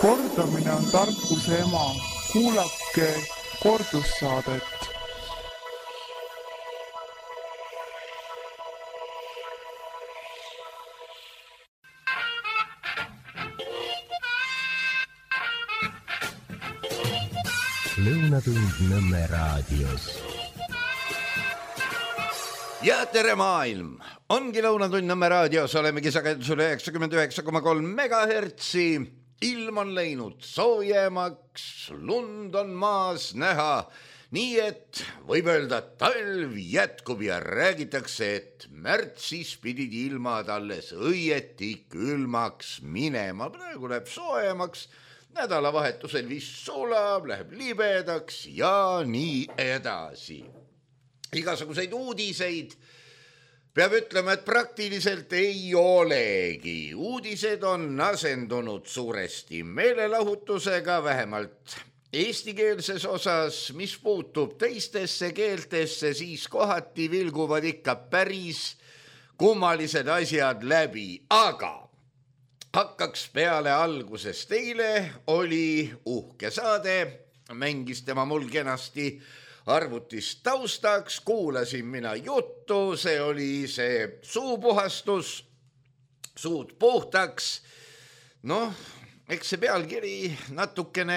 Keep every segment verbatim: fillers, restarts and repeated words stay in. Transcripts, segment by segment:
Kordamine on tarkuse ema. Kuulake kordussaadet. Lõunatund Nõmme raadios. Ja tere maailm! Ongi Lõunatund Nõmme raadios, olemegi sagedusel üheksakümmend üheksa koma kolm megahertsi. Ilm on läinud soojemaks, lund on maas näha, nii et võib öelda, et talv jätkub ja räägitakse, et märtsis pidid ilmad alles õieti külmaks minema. Praegu läheb soojemaks, nädalavahetusel vist sulab, läheb libedaks ja nii edasi. Igasuguseid uudiseid peab ütlema, et praktiliselt ei olegi. Uudised on asendunud suuresti meelelahutusega, vähemalt eestikeelses osas, mis puutub teistesse keeltesse, siis kohati vilguvad ikka päris kummalised asjad läbi, aga hakkaks peale algusest. Eile oli uhke saade, mängis tema mul kenasti arvutis taustaks, kuulasin mina juttu, see oli see suupuhastus, suud puhtaks. Noh, eks see pealkiri natukene,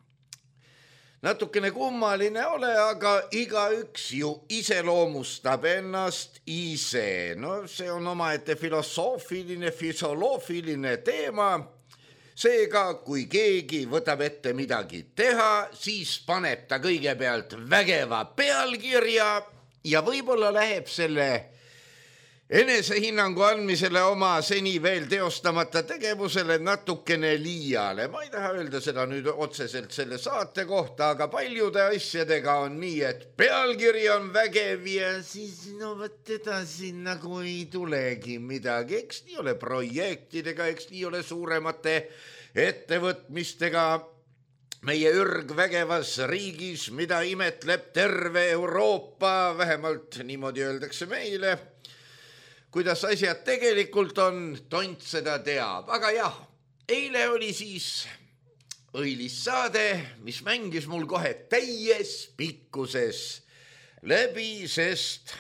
natukene kummaline ole, aga igaüks ju iseloomustab ennast ise. No see on omaette filosoofiline, füsioloogiline teema. Seega, kui keegi võtab ette midagi teha, siis paneb ta kõigepealt vägeva pealkirja ja võib-olla läheb selle enesehinnangu andmisele oma seni veel teostamata tegevusele natukene liiale. Ma ei taha öelda seda nüüd otseselt selle saate kohta, aga paljude asjadega on nii, et pealkiri on vägev ja siis no võt edasi nagu ei tulegi midagi. Eks nii ole projektidega, eks nii ole suuremate ettevõtmistega meie ürgvägevas riigis, mida imetleb terve Euroopa, vähemalt niimoodi öeldakse meile. Kuidas asjad tegelikult on, tont seda teab. Aga jah, eile oli siis õilis saade, mis mängis mul kohe täies pikkuses läbi, sest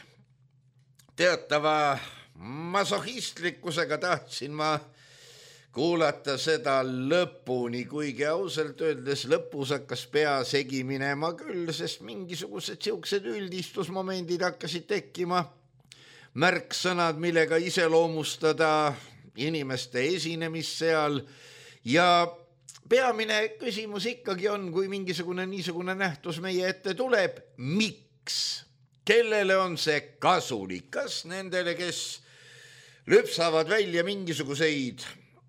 teatava masohistlikkusega tahtsin ma kuulata seda lõpuni, kuigi ausalt öeldes lõpus hakkas pea segi minema küll, sest mingisugused siuksed üldistusmomendid hakkasid tekkima. Märksõnad, millega iseloomustada inimeste esinemist seal ja peamine küsimus ikkagi on, kui mingisugune niisugune nähtus meie ette tuleb, miks? Kellele on see kasulik? Kas nendele, kes lüpsavad välja mingisuguseid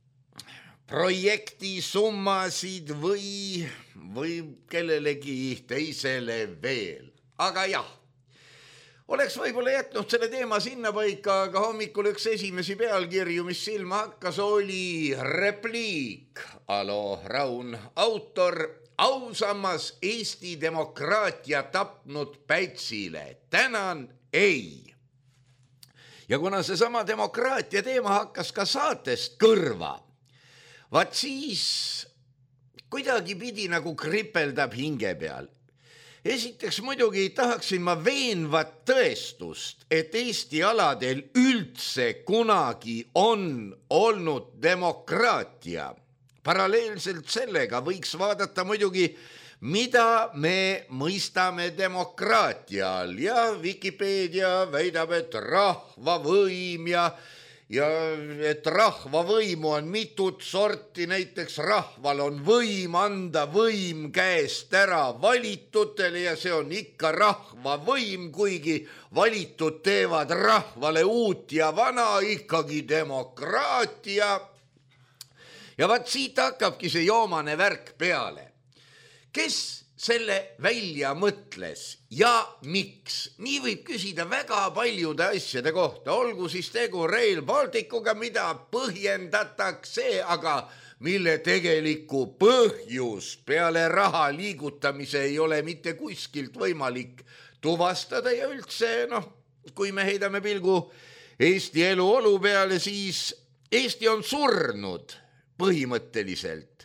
projektisummasid või, või kellelegi teisele veel? Aga jah, oleks võib-olla jätnud selle teema sinna paika, aga hommikul üks esimesi pealkirju, mis silma hakkas, oli repliik. Alo, Raun, autor, ausammas Eesti demokraatia tapnud Pätsile. Tänan, ei. Ja kuna see sama demokraatia teema hakkas ka saatest kõrva, vaat siis kuidagi pidi nagu kripeldab hinge peal. Esiteks muidugi tahaksin ma veenvat tõestust, et Eesti aladel üldse kunagi on olnud demokraatia. Paralleelselt sellega võiks vaadata muidugi, mida me mõistame demokraatia all. Ja Wikipedia väidab, et rahvavõim ja Ja et rahvavõimu on mitut sorti, näiteks rahval on võim anda võim käest ära valitutele ja see on ikka rahvavõim, kuigi valitud teevad rahvale uut ja vana, ikkagi demokraatia. Ja vaat siit hakkabki see joomane värk peale. Kes selle välja mõtles ja miks? Nii võib küsida väga paljude asjade kohta, olgu siis tegu Rail Balticuga, mida põhjendatakse, aga mille tegelikku põhjus peale raha liigutamise ei ole mitte kuskilt võimalik tuvastada ja üldse, noh, kui me heidame pilgu Eesti eluolu peale, siis Eesti on surnud põhimõtteliselt.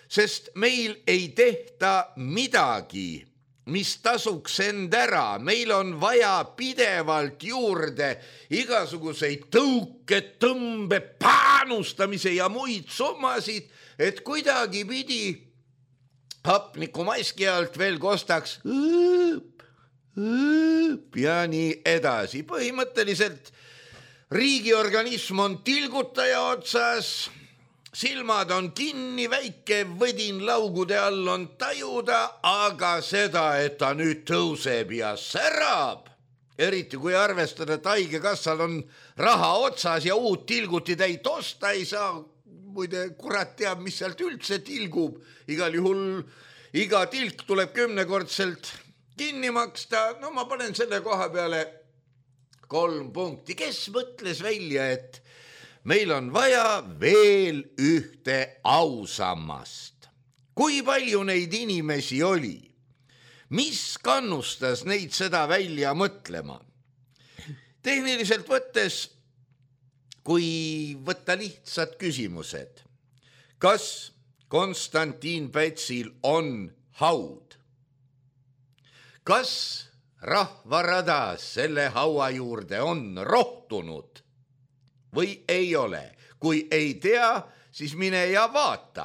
sest meil ei tehta midagi, mis tasuks end ära. Meil on vaja pidevalt juurde igasuguseid tõuke, tõmbe, paanustamise ja muid summasid, et kuidagi pidi hapniku maski alt veel kostaks õõp, õõp ja nii edasi. Põhimõtteliselt riigiorganism on tilgutaja otsas, silmad on kinni, väike võdin laugude all on tajuda, aga seda, et ta nüüd tõuseb ja särab, eriti kui arvestada, et haigekassal on raha otsas ja uut tilgutitäit osta ei saa, muide kurat teab, mis sealt üldse tilgub, igal juhul iga tilk tuleb kümnekordselt kinni maksta. No ma panen selle koha peale kolm punkti. Kes mõtles välja, et meil on vaja veel ühte ausammast? Kui palju neid inimesi oli? Mis kannustas neid seda välja mõtlema? Tehniliselt võttes, kui võtta lihtsad küsimused, kas Konstantin Pätsil on haud? Kas rahvarada selle haua juurde on rohtunud või ei ole? Kui ei tea, siis mine ja vaata.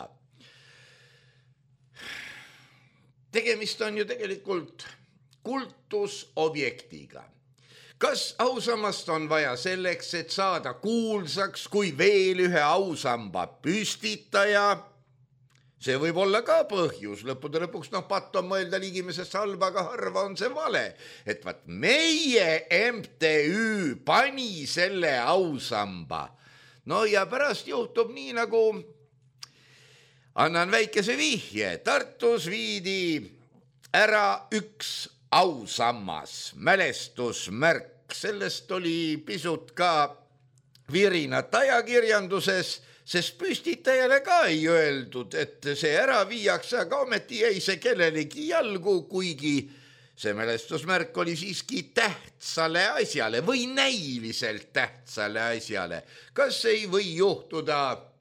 Tegemist on ju tegelikult kultusobjektiga. Kas ausammast on vaja selleks, et saada kuulsaks kui veel ühe ausamba püstitaja? See võib olla ka põhjus. Lõppude lõpuks, noh, patt on mõelda ligimesest halba, aga harva on see vale. Et vaat meie M T Ü pani selle ausamba. No ja pärast juhtub nii, nagu annan väikese vihje. Tartus viidi ära üks ausammas, mälestusmärk. Sellest oli pisut ka virinat ajakirjanduses, sest püstitajale ka ei öeldud, et see ära viiakse, aga ometi jäi see kellelegi jalgu, kuigi see mälestusmärk oli siiski tähtsale asjale või näiliselt tähtsale asjale. Kas ei või juhtuda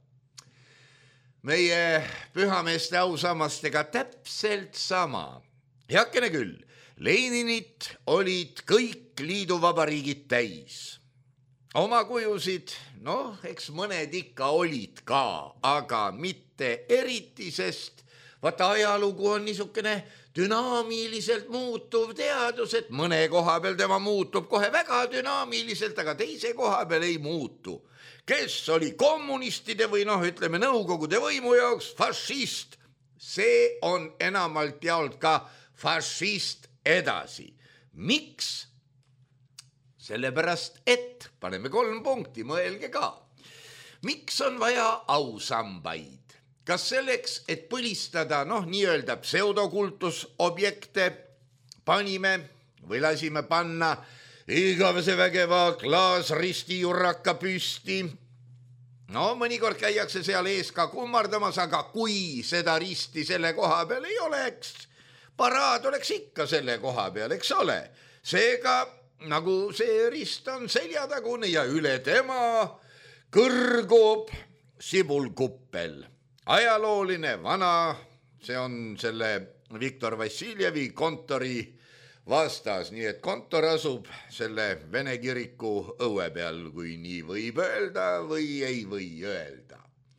meie pühameeste ausammastega täpselt sama? Heakene küll, Leninit olid kõik liiduvabariigid täis. Oma kujusid, noh, eks mõned ikka olid ka, aga mitte eriti, sest vaata ajalugu on niisugune dünaamiliselt muutuv teadus, et mõne koha peal tema muutub kohe väga dünaamiliselt, aga teise koha peal ei muutu. Kes oli kommunistide või noh, ütleme nõukogude võimu jaoks fašist, see on enamalt jaolt ka fašist edasi. Miks? Sellepärast, et, paneme kolm punkti, mõelge ka. Miks on vaja ausambaid? Kas selleks, et põlistada, noh, nii-öelda pseudokultusobjekte panime või lasime panna igavese vägeva klaasristi jurraka püsti? No, mõnikord käiakse seal ees ka kummardamas, aga kui seda risti selle koha peal ei oleks, paraad oleks ikka selle koha peal, eks ole. Seega, nagu see rist on seljatagune ja üle tema kõrgub sibulkuppel. Ajalooline, vana, see on selle Viktor Vassiljevi kontori vastas, nii et kontor asub selle Vene kiriku õue peal, kui nii võib öelda või ei või öelda.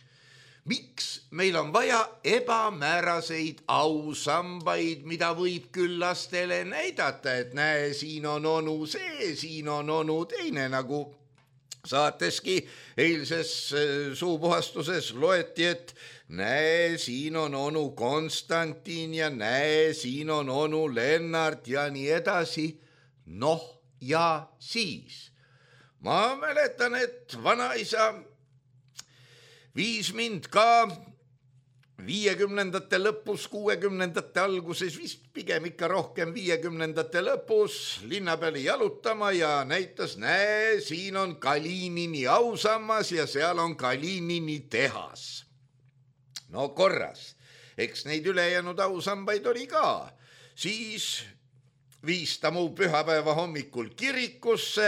Miks meil on vaja ebamääraseid ausambaid, mida võib küll lastele näidata, et näe, siin on onu see, siin on onu teine, nagu saateski eilses suupuhastuses loeti, et näe, siin on onu Konstantin ja näe, siin on onu Lennart ja nii edasi. Noh ja siis. Ma mäletan, et vanaisa viis mind ka viiekümnendate lõpus, kuuekümnendate alguses, vist pigem ikka rohkem viiekümnendate lõpus linna peale jalutama ja näitas, näe, siin on Kalinini ausammas ja seal on Kalinini tehas. No korras, eks neid ülejäänud ausambaid oli ka. Siis viis ta mu pühapäeva hommikul kirikusse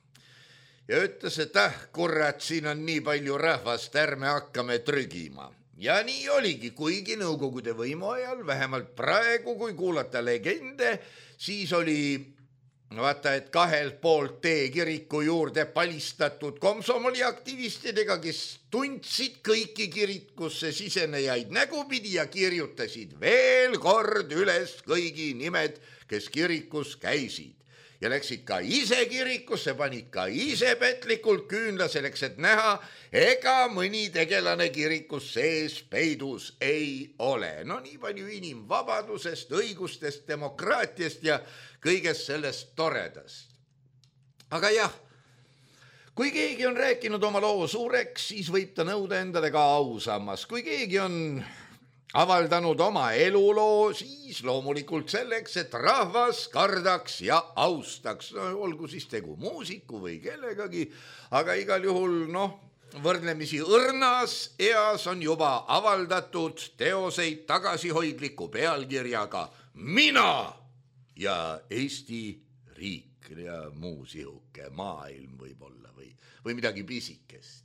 ja ütles, et ah, kurat, siin on nii palju rahvast, ärme hakkame trügima. ja nii oligi, kuigi Nõukogude võimu ajal, vähemalt praegu, kui kuulata legende, siis oli vaata, et kahelt poolt tee kiriku juurde palistatud komsomoli aktivistidega, kes tundsid kõiki kirikusse sisenejaid nägupidi ja kirjutasid veel kord üles kõigi nimed, kes kirikus käisid. Ja läksid ka ise kirikusse, panid ka ise petlikult küünla selleks, et näha, ega mõni tegelane kirikus sees peidus ei ole. No nii palju inimvabadusest, õigustest, demokraatiast ja kõigest sellest toredast. Aga jah, kui keegi on rääkinud oma loo suureks, siis võib ta nõuda endale ka ausammas. Kui keegi on avaldanud oma eluloo, siis loomulikult selleks, et rahvas kardaks ja austaks, no, olgu siis tegu muusiku või kellegagi, aga igal juhul, noh, võrdlemisi õrnas eas on juba avaldatud teoseid tagasihoidliku pealkirjaga Mina ja Eesti riik ja muu sihuke maailm võib-olla või, või midagi pisikest.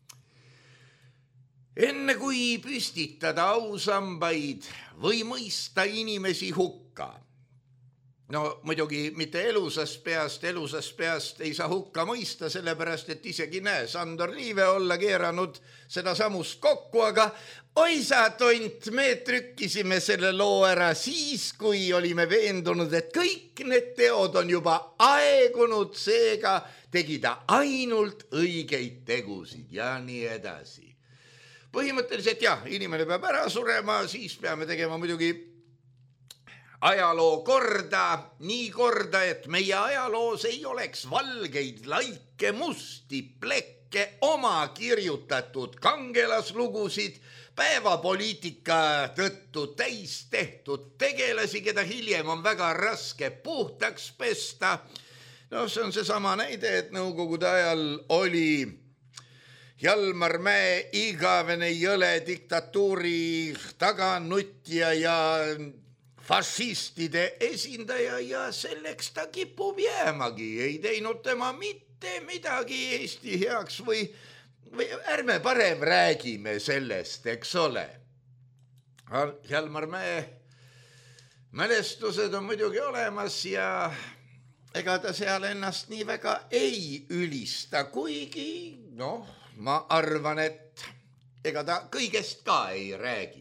Enne kui püstitada ausambaid või mõista inimesi hukka. No muidugi mitte elusast peast, elusast peast ei saa hukka mõista, sellepärast et isegi näe, Sandor Liive olla keeranud seda samust kokku, aga oi sa tont, me trükkisime selle loo ära siis, kui olime veendunud, et kõik need teod on juba aegunud, seega tegi ta ainult õigeid tegusid ja nii edasi. Põhimõtteliselt jah, inimene peab ära surema, siis peame tegema muidugi ajaloo korda, nii korda, et meie ajaloos ei oleks valgeid, laike, musti, plekke, oma kirjutatud kangelaslugusid, päevapoliitika tõttu täis tehtud tegelasi, keda hiljem on väga raske puhtaks pesta. No see on seesama näide, et Nõukogude ajal oli Hjalmar Mäe igavene jõle diktatuuri taganutja ja fašistide esindaja ja selleks ta kipub jäämagi. Ei teinud tema mitte midagi Eesti heaks või, või ärme parem räägime sellest, eks ole. Hjalmar Mäe mälestused on muidugi olemas ja ega ta seal ennast nii väga ei ülista, kuigi noh, ma arvan, et ega ta kõigest ka ei räägi.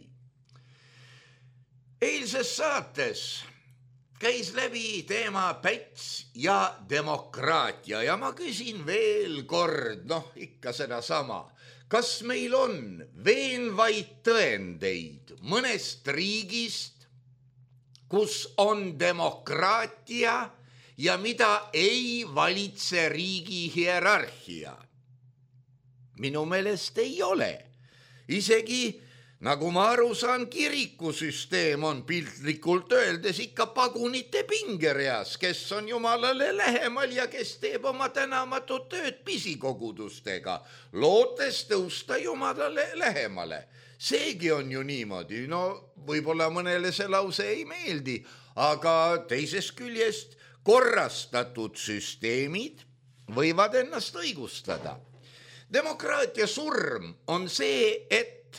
Eilses saates käis läbi teema Päts ja demokraatia ja ma küsin veel kord, noh ikka seda sama. Kas meil on veenvaid tõendeid mõnest riigist, kus on demokraatia ja mida ei valitse riigi hierarhia? Minu meelest ei ole. Isegi, nagu ma aru saan, kirikusüsteem on piltlikult öeldes ikka pagunite pingereas, kes on jumalale lähemal ja kes teeb oma tänamatut tööd pisikogudustega, lootes tõusta jumalale lähemale. Seegi on ju niimoodi, no võib-olla mõnele see lause ei meeldi, aga teisest küljest korrastatud süsteemid võivad ennast õigustada. Demokraatia surm on see, et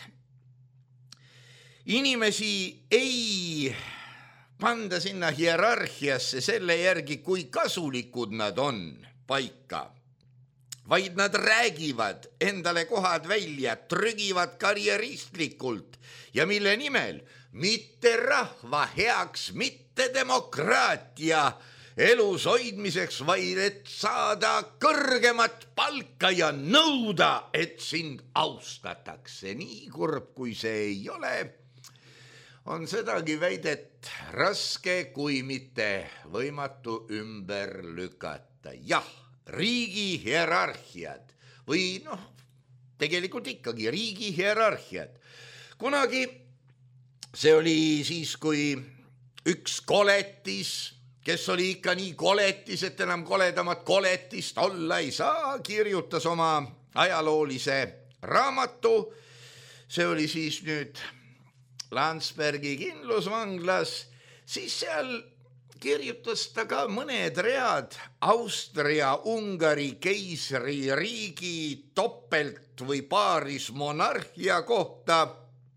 inimesi ei panda sinna hierarhiasse selle järgi, kui kasulikud nad on paika, vaid nad räägivad endale kohad välja, trügivad karjeristlikult ja mille nimel mitte rahva heaks, mitte demokraatia elus hoidmiseks, vaid et saada kõrgemat palka ja nõuda, et sind austatakse. Nii kurb, kui see ei ole, on sedagi väidet raske, kui mitte võimatu ümber lükata. Jah, riigi hierarhiad või noh, tegelikult ikkagi riigi hierarhiad. Kunagi see oli siis, kui üks koletis, kes oli ikka nii koletis, et enam koledamat koletist olla ei saa, kirjutas oma ajaloolise raamatu. See oli siis nüüd Landsbergi kindlusvanglas, siis seal kirjutas ta ka mõned read Austria-Ungari keisri riigi topelt või paaris monarhia kohta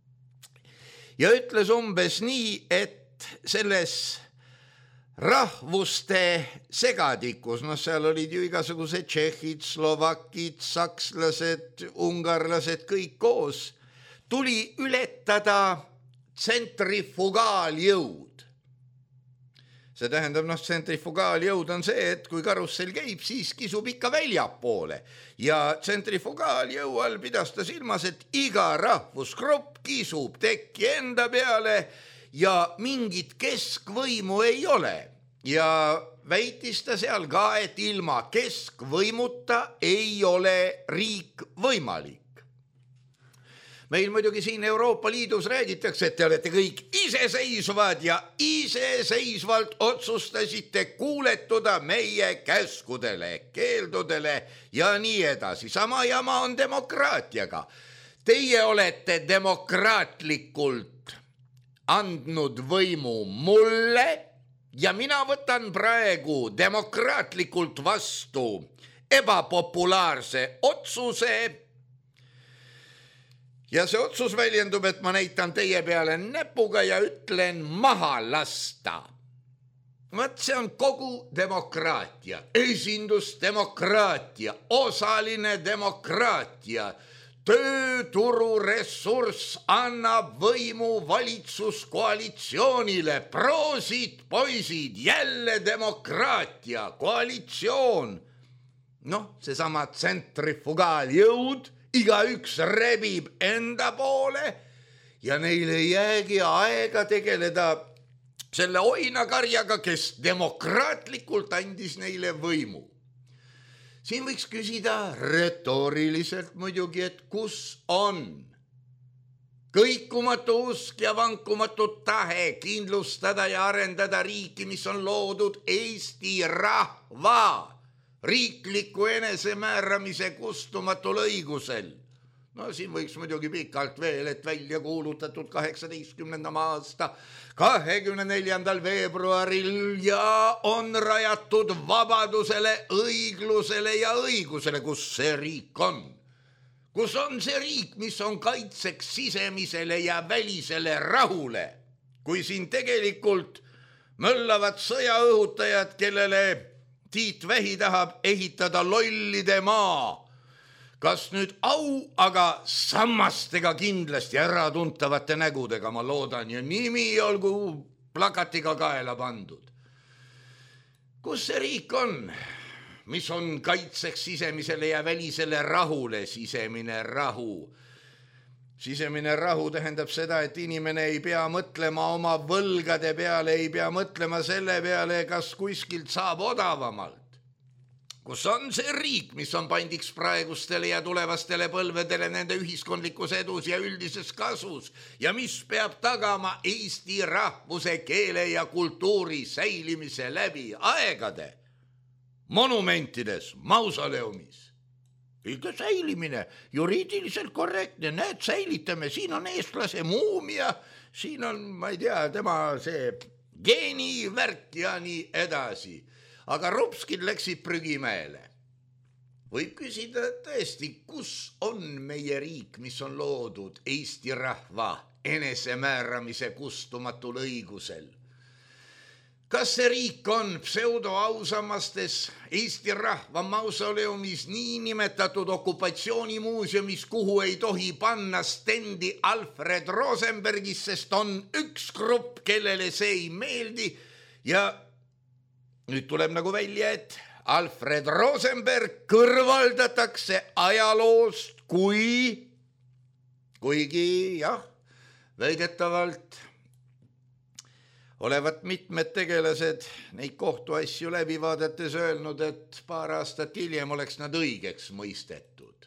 ja ütles umbes nii, et selles rahvuste segadikus, noh seal olid ju igasugused tšehhid, slovakid, sakslased, ungarlased, kõik koos, tuli ületada tsentrifugaaljõud. See tähendab, noh, tsentrifugaaljõud on see, et kui karussell käib, siis kisub ikka väljapoole. Ja tsentrifugaaljõu all pidas ta silmas, et iga rahvusgrupp kisub tekki enda peale ja mingit keskvõimu ei ole. Ja väitis ta seal ka, et ilma keskvõimuta ei ole riik võimalik. Meil muidugi siin Euroopa Liidus räägitakse, et te olete kõik iseseisvad ja iseseisvalt otsustasite kuuletuda meie käskudele, keeldudele ja nii edasi. Sama jama on demokraatiaga. Teie olete demokraatlikult andnud võimu mulle ja mina võtan praegu demokraatlikult vastu ebapopulaarse otsuse. Ja see otsus väljendub, et ma näitan teie peale näpuga ja ütlen maha lasta. Vaat see on kogu demokraatia, esindusdemokraatia, osaline demokraatia. Tööturu ressurss annab võimu valitsuskoalitsioonile. Proosid, poisid, jälle demokraatia, koalitsioon. Noh, seesama tsentrifugaaljõud. Iga üks rebib enda poole ja neile ei jäägi aega tegeleda selle oinakarjaga, kes demokraatlikult andis neile võimu. Siin võiks küsida retooriliselt muidugi, et kus on kõikumatu usk ja vankumatu tahe kindlustada ja arendada riiki, mis on loodud Eesti rahva riikliku enesemääramise kustumatul õigusel. No siin võiks muidugi pikalt veel, et välja kuulutatud kaheksateistkümnendal aasta kahekümne neljandal veebruaril ja on rajatud vabadusele, õiglusele ja õigusele, kus see riik on. Kus on see riik, mis on kaitseks sisemisele ja välisele rahule, kui siin tegelikult möllavad sõjaõhutajad, kellele Tiit Vähi tahab ehitada lollide maa. Kas nüüd au, aga sammastega kindlasti äratuntavate nägudega, ma loodan, ja nimi olgu plakatiga kaela pandud. Kus see riik on, mis on kaitseks sisemisele ja välisele rahule? Sisemine rahu. Sisemine rahu tähendab seda, et inimene ei pea mõtlema oma võlgade peale, ei pea mõtlema selle peale, kas kuskilt saab odavamalt. Kus on see riik, mis on pandiks praegustele ja tulevastele põlvedele nende ühiskondlikus edus ja üldises kasus ja mis peab tagama Eesti rahvuse, keele ja kultuuri säilimise läbi aegade, monumentides, mausoleumis. Ikka säilimine, juriidiliselt korrektne, näed, säilitame, siin on eestlase muumia, siin on, ma ei tea, tema see geenivärk ja nii edasi. Aga rupskid läksid prügimäele. Võib küsida tõesti, kus on meie riik, mis on loodud Eesti rahva enesemääramise kustumatul õigusel? Kas see riik on pseudoausammastes Eesti rahva mausoleumis niinimetatud okupatsioonimuuseumis, kuhu ei tohi panna stendi Alfred Rosenbergis, sest on üks grupp, kellele see ei meeldi ja nüüd tuleb nagu välja, et Alfred Rosenberg kõrvaldatakse ajaloost, kui, kuigi jah, väidetavalt olevat mitmed tegelased neid kohtuasju läbi vaadates öelnud, et paar aastat hiljem oleks nad õigeks mõistetud.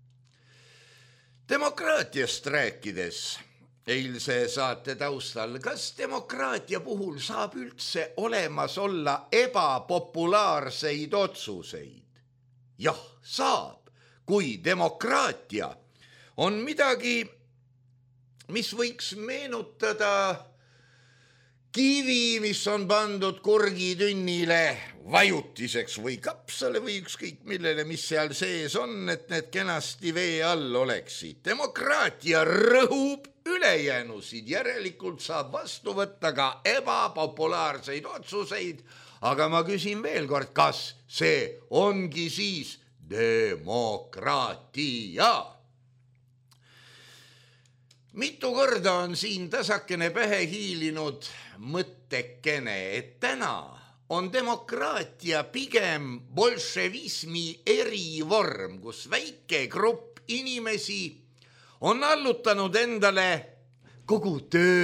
Demokraatiast rääkides eilse saate taustal, kas demokraatia puhul saab üldse olemas olla ebapopulaarseid otsuseid? Jah, saab, kui demokraatia on midagi, mis võiks meenutada kivi, mis on pandud kurgitünnile vajutiseks või kapsale või ükskõik millele, mis seal sees on, et need kenasti vee all oleksid. Demokraatia rõhub ülejäänusid, järelikult saab vastu võtta ka ebapopulaarseid otsuseid, aga ma küsin veel kord, kas see ongi siis demokraatia? Mitu korda on siin tasakene pähe hiilinud mõttekene, et täna on demokraatia pigem bolševismi erivorm, kus väike grupp inimesi on allutanud endale kogu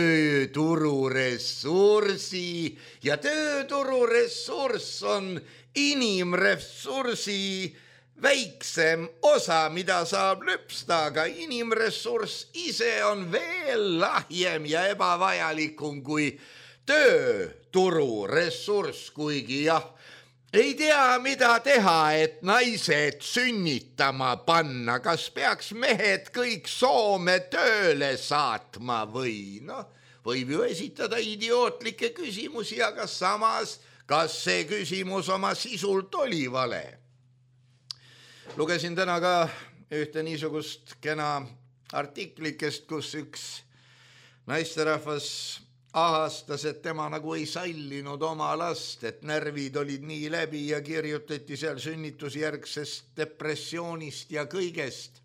töötururessursi ja töötururessurss on inimressursi väiksem osa, mida saab lüpsta, aga inimressurss ise on veel lahjem ja ebavajalikum kui töötururessurss, kuigi jah, ei tea, mida teha, et naised sünnitama panna, kas peaks mehed kõik Soome tööle saatma või noh, võib ju esitada idiootlikke küsimusi, aga samas, kas see küsimus oma sisult oli vale? Lugesin täna ka ühte niisugust kena artiklikest, kus üks naisterahvas ahastas, et tema nagu ei sallinud oma last, et närvid olid nii läbi ja kirjutati seal sünnitusjärgsest depressioonist ja kõigest.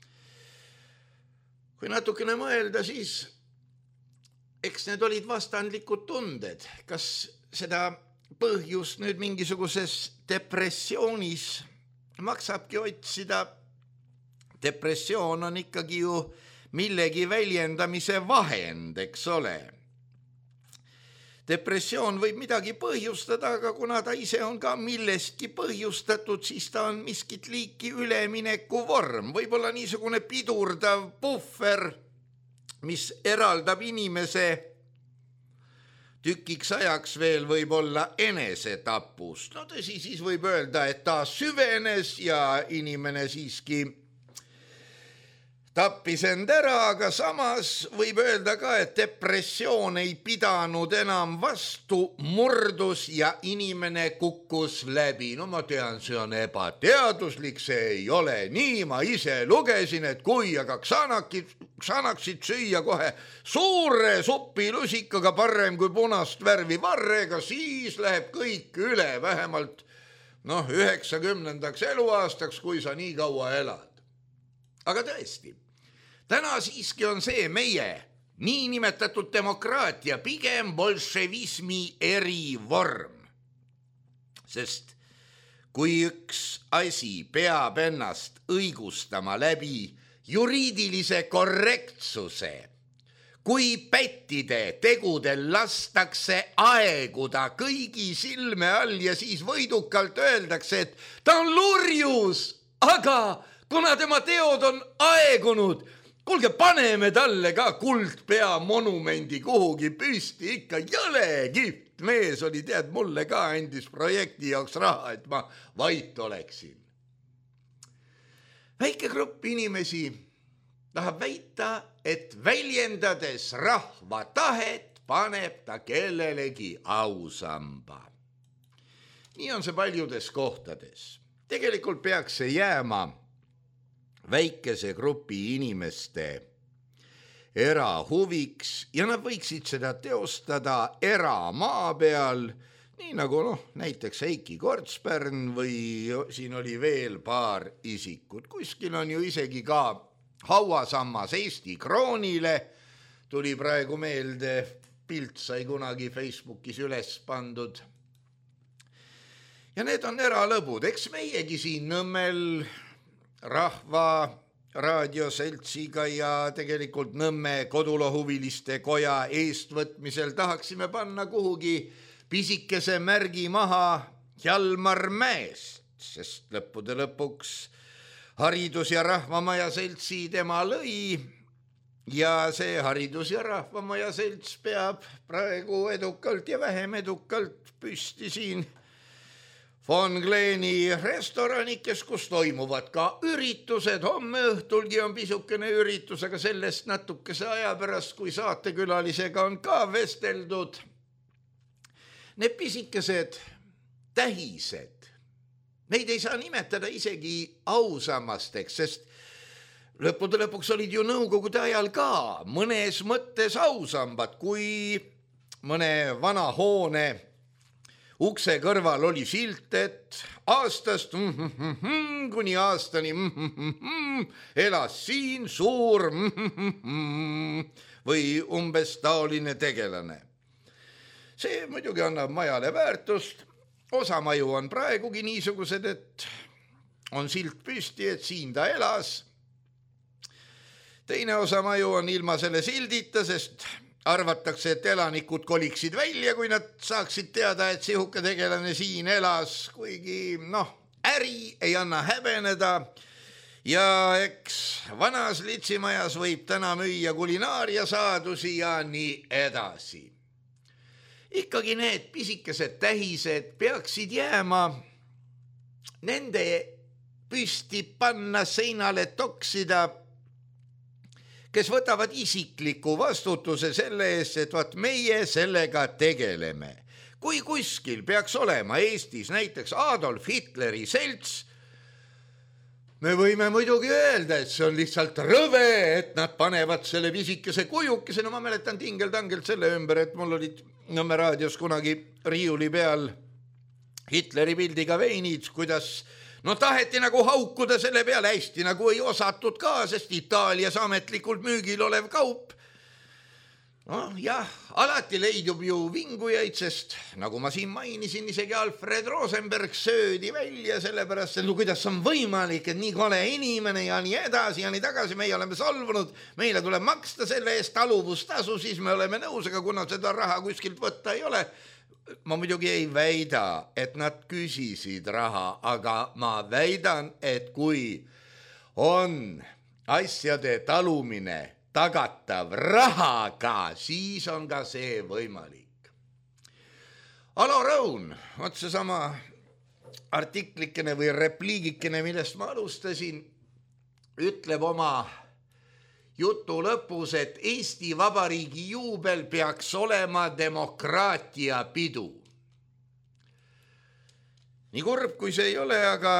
Kui natukene mõelda, siis eks need olid vastandlikud tunded. Kas seda põhjust nüüd mingisuguses depressioonis maksabki otsida? Depressioon on ikkagi ju millegi väljendamise vahend, eks ole. Depressioon võib midagi põhjustada, aga kuna ta ise on ka millestki põhjustatud, siis ta on miskit liiki ülemineku vorm. Võib-olla niisugune pidurdav puhver, mis eraldab inimese tükiks ajaks veel võib-olla enesetapust. No tõsi, siis võib öelda, et ta süvenes ja inimene siiski tappis end ära, aga samas võib öelda ka, et depressioon ei pidanud enam vastu, murdus ja inimene kukkus läbi. No ma tean, see on ebateaduslik, see ei ole nii, ma ise lugesin, et kui aga ksanakid, ksanaksid süüa kohe suure supilusikaga parem kui punast värvi varrega, siis läheb kõik üle, vähemalt noh, üheksakümnendaks eluaastaks, kui sa nii kaua elad. Aga tõesti, täna siiski on see meie niinimetatud demokraatia pigem bolševismi erivorm. Sest kui üks asi peab ennast õigustama läbi juriidilise korrektsuse, kui pättide tegudel lastakse aeguda kõigi silme all ja siis võidukalt öeldakse, et ta on lurjus, aga kuna tema teod on aegunud, kuulge, paneme talle ka kuldpea monumendi kuhugi püsti, ikka jõle kihvt mees oli, tead, mulle ka andis projekti jaoks raha, et ma vait oleksin. Väike grupp inimesi tahab väita, et väljendades rahva tahet paneb ta kellelegi ausamba. Nii on see paljudes kohtades. Tegelikult peaks see jääma väikese grupi inimeste erahuviks ja nad võiksid seda teostada eramaa peal, nii nagu noh, näiteks Heiki Kortspärn või siin oli veel paar isikut. Kuskil on ju isegi ka hauasammas Eesti kroonile, tuli praegu meelde, pilt sai kunagi Facebookis üles pandud. Ja need on eralõbud, eks meiegi siin Nõmmel Rahva raadioseltsiga ja tegelikult Nõmme kodulohuviliste koja eestvõtmisel tahaksime panna kuhugi pisikese märgi maha Hjalmar Mäest, sest lõppude lõpuks Haridus- ja Rahvamaja seltsi tema lõi ja see Haridus- ja Rahvamaja selts peab praegu edukalt ja vähem edukalt püsti siin Von Gleeni restoranikes, kus toimuvad ka üritused. Homme õhtulgi on pisukene üritus, aga sellest natukese aja pärast, kui saatekülalisega on ka vesteldud. Need pisikesed tähised, neid ei saa nimetada isegi ausammasteks, sest lõppude lõpuks olid ju nõukogude ajal ka mõnes mõttes ausambad, kui mõne vana hoone ukse kõrval oli silt, et aastast mm-hmm, kuni aastani mm-hmm, elas siin suur mm-hmm, või umbes taoline tegelane. See muidugi annab majale väärtust. Osa maju on praegugi niisugused, et on silt püsti, et siin ta elas. Teine osa maju on ilma selle sildita, sest arvatakse, et elanikud koliksid välja, kui nad saaksid teada, et sihuke tegelane siin elas, kuigi noh, äri ei anna häbeneda ja eks vanas litsimajas võib täna müüa kulinaaria saadusi ja nii edasi. Ikkagi need pisikesed tähised peaksid jääma nende püsti panna seinale toksida, kes võtavad isikliku vastutuse selle eest, et vaat meie sellega tegeleme. Kui kuskil peaks olema Eestis näiteks Adolf Hitleri selts, me võime muidugi öelda, et see on lihtsalt rõve, et nad panevad selle pisikese kujukese. No ma mäletan tingel-tangelt selle ümber, et mul olid Nõmme raadios kunagi riiuli peal Hitleri pildiga veinid, kuidas no taheti nagu haukuda selle peale, hästi nagu ei osatud ka, sest Itaalias ametlikult müügil olev kaup. No jah, alati leidub ju vingujaid, sest nagu ma siin mainisin, isegi Alfred Rosenberg söödi välja sellepärast, et no kuidas on võimalik, et nii kole inimene ja nii edasi ja nii tagasi, meie oleme solvunud, meile tuleb maksta selle eest taluvustasu, siis me oleme nõus, aga kuna seda raha kuskilt võtta ei ole. Ma muidugi ei väida, et nad küsisid raha, aga ma väidan, et kui on asjade talumine tagatav rahaga, siis on ka see võimalik. Alo Raun, oot see sama artiklikene või repliigikene, millest ma alustasin, ütleb oma jutu lõpus, et Eesti Vabariigi juubel peaks olema demokraatia pidu. Nii kurb, kui see ei ole, aga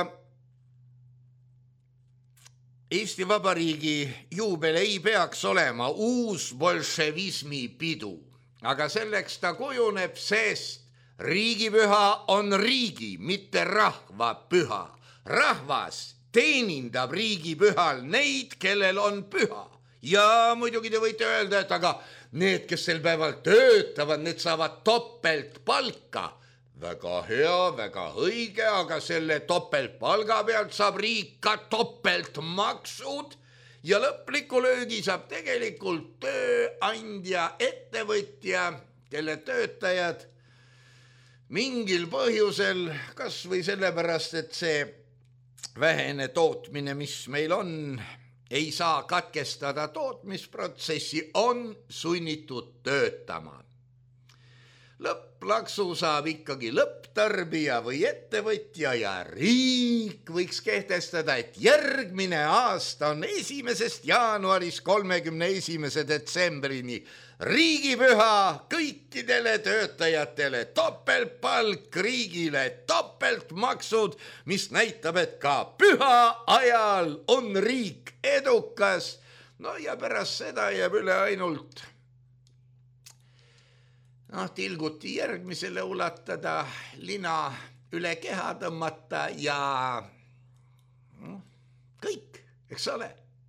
Eesti Vabariigi juubel ei peaks olema uus bolševismi pidu, aga selleks ta kujuneb, sest riigipüha on riigi, mitte rahva püha. Rahvas teenindab riigipühal neid, kellel on püha. Ja muidugi te võite öelda, et aga need, kes sel päeval töötavad, need saavad topelt palka. Väga hea, väga õige, aga selle topelt palga pealt saab riik ka topelt maksud ja lõpliku löögi saab tegelikult tööandja, ettevõtja, kelle töötajad mingil põhjusel, kas või sellepärast, et see vähene tootmine, mis meil on, ei saa katkestada tootmisprotsessi, on sunnitud töötama. Lõpplaksu saab ikkagi lõpptarbija või ettevõtja ja riik võiks kehtestada, et järgmine aasta on esimesest jaanuarist kolmekümne esimese detsembrini riigipüha kõikidele töötajatele, topeltpalk riigile, topeltmaksud, mis näitab, et ka püha ajal on riik edukas. No ja pärast seda jääb üle ainult noh, tilguti järgmisele ulatada, lina üle keha tõmmata ja no, kõik, eks ole.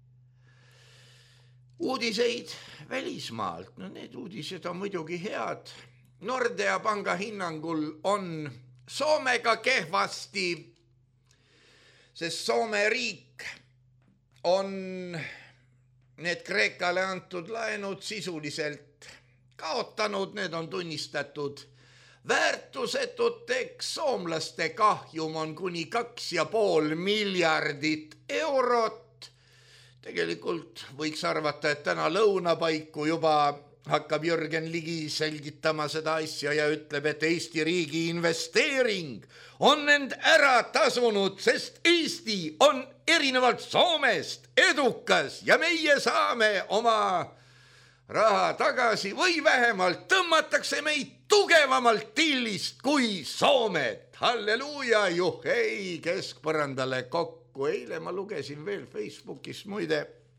Uudiseid välismaalt, no need uudised on muidugi head. Nordea panga hinnangul on Soomega kehvasti, sest Soome riik on need Kreekale antud laenud sisuliselt kaotanud, need on tunnistatud väärtusetuteks, soomlaste kahjum on kuni kaks ja pool miljardit eurot. Tegelikult võiks arvata, et täna lõunapaiku juba hakkab Jürgen Ligi selgitama seda asja ja ütleb, et Eesti riigi investeering on end ära tasunud, sest Eesti on erinevalt Soomest edukas ja meie saame oma raha tagasi või vähemalt tõmmatakse meid tugevamalt tillist kui Soomet. Halleluuja, juhei, keskpõrandale kokku. kokku. Eile ma lugesin veel Facebookis muide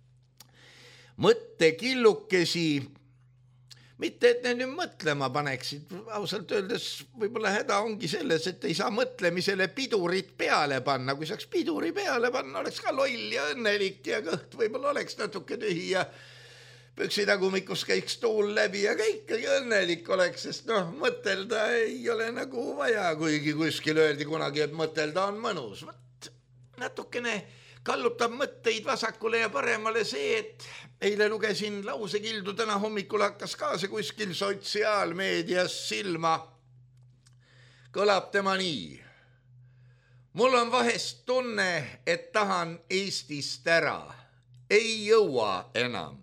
mõttekillukesi, mitte et need nüüd mõtlema paneksid, ausalt öeldes võib-olla häda ongi selles, et ei saa mõtlemisele pidurit peale panna. Kui saaks piduri peale panna, oleks ka loll ja õnnelik ja kõht võib-olla oleks natuke tühi ja püksitagumikus käiks tuul läbi ja ka ikkagi õnnelik oleks, sest noh, mõtelda ei ole nagu vaja, kuigi kuskil öeldi kunagi, et mõtelda on mõnus. Võt, natukene kallutab mõtteid vasakule ja paremale see, et eile lugesin lausekildu, täna hommikul hakkas ka see kuskil sotsiaalmeedias silma. Kõlab tema nii. Mul on vahest tunne, et tahan Eestist ära. Ei jõua enam.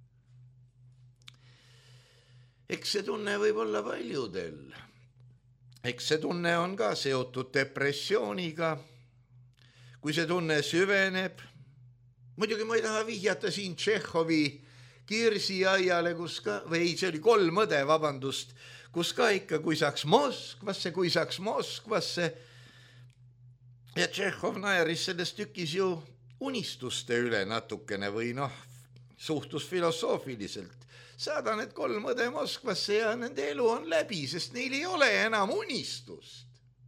Eks see tunne võib olla paljudel. Eks see tunne on ka seotud depressiooniga. Kui see tunne süveneb, muidugi ma ei taha vihjata siin Tšehhovi Kirsiaiale, kus ka, või see oli kolm õde, vabandust, kus ka ikka, kui saaks Moskvasse, kui saaks Moskvasse. Ja Tšehhov naeris selles tükis ju unistuste üle natukene või noh, suhtus filosoofiliselt. Saada need kolm õde Moskvasse ja nende elu on läbi, sest neil ei ole enam unistust.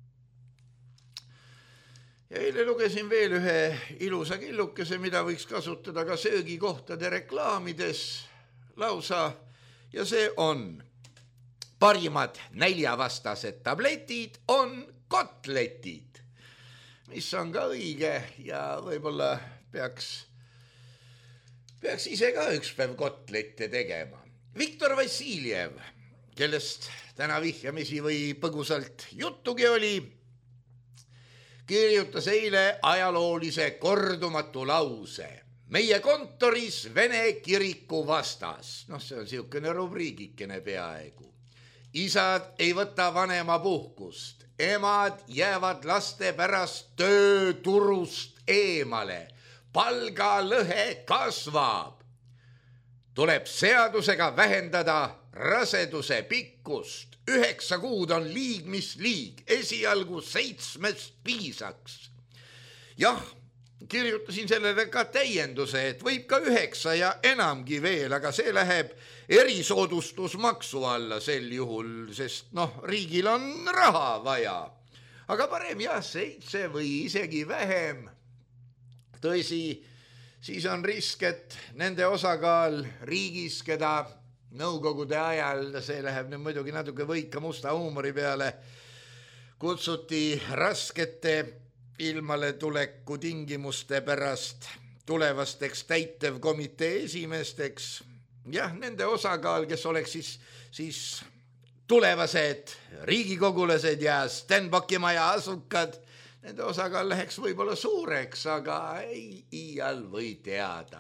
Ja eile lugesin veel ühe ilusa killukese, mida võiks kasutada ka söögikohtade reklaamides lausa. Ja see on parimad näljavastased tabletid on kotletid, mis on ka õige ja võib-olla peaks peaks ise ka üks päev kotlette tegema. Viktor Vassiljev, kellest täna vihjamisi või põgusalt juttugi oli, kirjutas eile ajaloolise kordumatu lause. Meie kontoris Vene kiriku vastas. Noh, see on siukene rubriigikene peaaegu. Isad ei võta vanema puhkust. Emad jäävad laste pärast tööturust eemale. Palgalõhe kasvab. Tuleb seadusega vähendada raseduse pikkust. Üheksa kuud on liig, mis liig. Esialgu seitsmest piisaks. Jah, kirjutasin sellele ka täienduse, et võib ka üheksa ja enamgi veel, aga see läheb erisoodustusmaksu alla sel juhul, sest noh, riigil on raha vaja. Aga parem jah, seitse või isegi vähem. Tõsi, siis on risk, et nende osakaal riigis, keda nõukogude ajal, see läheb nüüd muidugi natuke võika musta huumori peale, kutsuti raskete ilmaletuleku tingimuste pärast tulevasteks täitevkomitee esimesteks. Jah, nende osakaal, kes oleks siis, siis tulevased riigikogulased ja Stenbocki maja asukad, nende osakaal läheks võib-olla suureks, aga ei iial või teada.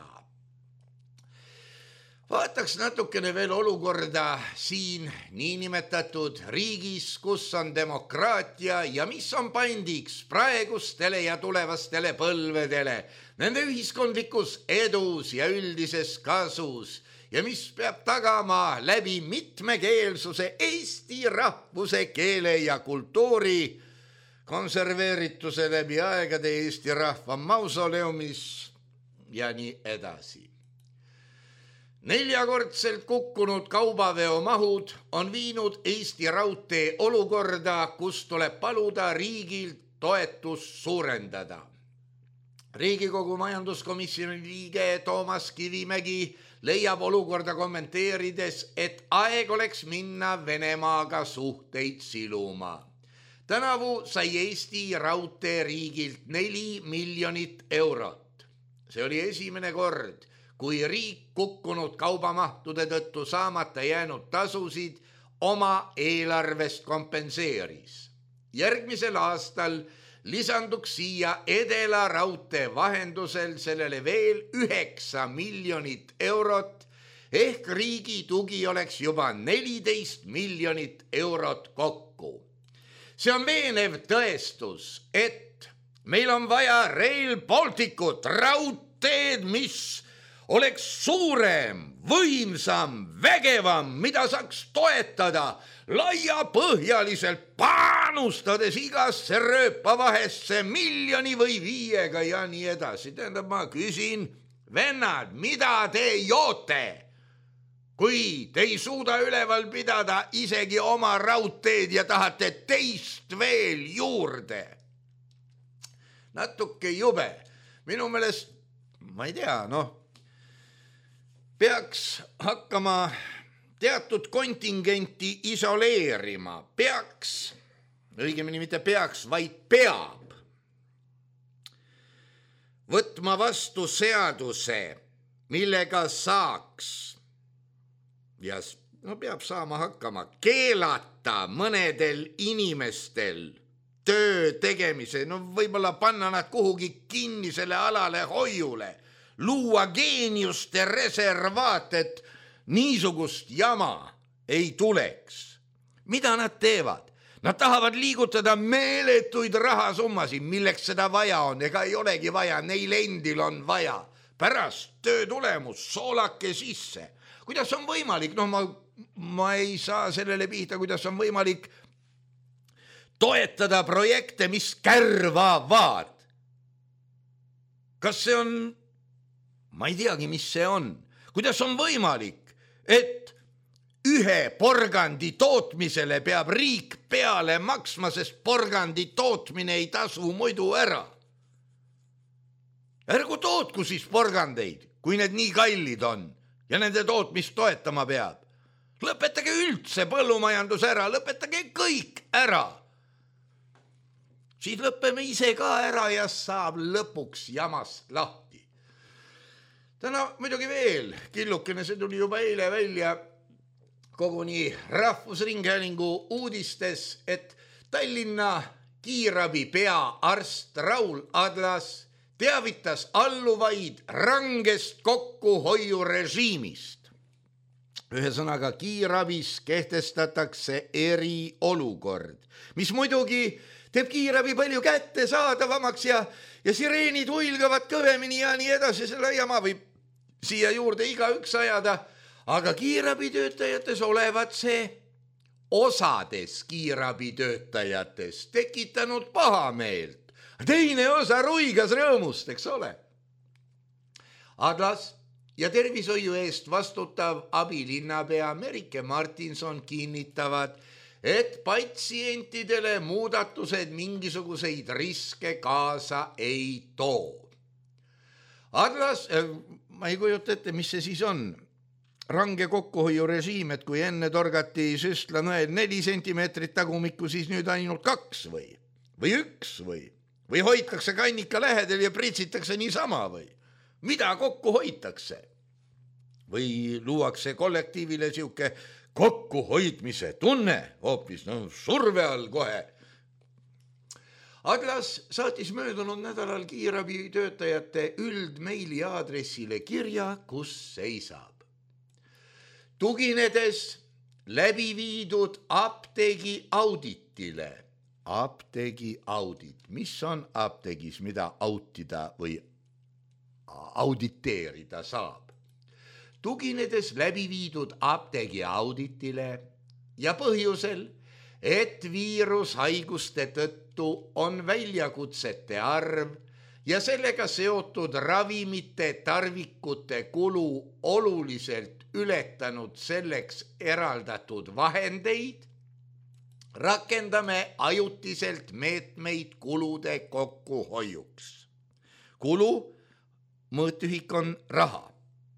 Vaataks natukene veel olukorda siin niinimetatud riigis, kus on demokraatia ja mis on pandiks praegustele ja tulevastele põlvedele, nende ühiskondlikus edus ja üldises kasus ja mis peab tagama läbi mitmekeelsuse eesti rahvuse, keele ja kultuuri konserveerituse läbi aegade Eesti rahva mausoleumis ja nii edasi. Neljakordselt kukkunud kaubaveomahud on viinud Eesti Raudtee olukorda, kus tuleb paluda riigilt toetust suurendada. Riigikogu majanduskomisjoni liige Toomas Kivimägi leiab olukorda kommenteerides, et aeg oleks minna Venemaaga suhteid siluma. Tänavu sai Eesti Raudtee riigilt neli miljonit eurot. See oli esimene kord, kui riik kukkunud kaubamahtude tõttu saamata jäänud tasusid oma eelarvest kompenseeris. Järgmisel aastal lisanduks siia Edela Raudtee vahendusel sellele veel üheksa miljonit eurot, ehk riigi tugi oleks juba neliteist miljonit eurot kokku. See on veenev tõestus, et meil on vaja Rail Balticut, raudteed, mis oleks suurem, võimsam, vägevam, mida saaks toetada laiapõhjaliselt, panustades igasse rööpavahesse miljoni või viiega ja nii edasi. Tähendab, ma küsin, vennad, mida te joote, kui te ei suuda üleval pidada isegi oma raudteed ja tahate teist veel juurde? Natuke jube. Minu meelest, ma ei tea, noh, peaks hakkama teatud kontingenti isoleerima, peaks, õigemini mitte peaks, vaid peab võtma vastu seaduse, millega saaks, ja no peab saama hakkama, keelata mõnedel inimestel töö tegemise, no võib-olla panna nad kuhugi kinnisele alale hoiule, luua geeniuste reservaat, et niisugust jama ei tuleks. Mida nad teevad? Nad tahavad liigutada meeletuid rahasummasid, milleks seda vaja on, ega ei olegi vaja, neil endil on vaja. Pärast töö tulemus, soolake sisse. Kuidas on võimalik? No ma, ma ei saa sellele pihta, kuidas on võimalik toetada projekte, mis kärvavad. Kas see on, ma ei teagi, mis see on. Kuidas on võimalik, et ühe porgandi tootmisele peab riik peale maksma, sest porgandi tootmine ei tasu muidu ära? Ärgu tootku siis porgandeid, kui need nii kallid on ja nende tootmist toetama peab. Lõpetage üldse põllumajandus ära, lõpetage kõik ära. Siis lõppeme ise ka ära ja saab lõpuks jamast lahti. Täna muidugi veel killukene, see tuli juba eile välja koguni Rahvusringhäälingu uudistes, et Tallinna kiirabi peaarst Raul Adlas teavitas alluvaid rangest kokkuhoiurežiimist. Ühesõnaga, kiirabis kehtestatakse eriolukord, mis muidugi teeb kiirabi palju kättesaadavamaks ja, ja sireenid huilgavad kõvemini ja nii edasi. Selle jama võib siia juurde igaüks ajada, aga kiirabitöötajates olevat see osades kiirabitöötajates tekitanud pahameelt. Teine osa ruigas rõõmust, eks ole. Adlas ja tervishoiu eest vastutav abilinnapea Merike Martinson kinnitavad, et patsientidele muudatused mingisuguseid riske kaasa ei too. Adlas, ma ei kujuta ette, mis see siis on. Range kokkuhoiurežiim, et kui enne torgati süstlanõel neli sentimeetrit tagumikku, siis nüüd ainult kaks või, või üks või, või hoitakse kannika lähedel ja pritsitakse niisama või. Mida kokku hoitakse? Või luuakse kollektiivile siuke kokkuhoidmise tunne, hoopis no, surve all kohe. Adlas saatis möödunud nädalal kiirabitöötajate üldmeili aadressile kirja, kus seisab. Tuginedes läbi viidud apteegi auditile. Apteegi audit. Mis on apteegis, mida autida või auditeerida saab? Tuginedes läbi viidud apteegi auditile ja põhjusel, et viirushaiguste tõttu on väljakutsete arv ja sellega seotud ravimite tarvikute kulu oluliselt ületanud selleks eraldatud vahendeid, rakendame ajutiselt meetmeid kulude kokkuhoiuks. Kulu mõõtühik on raha.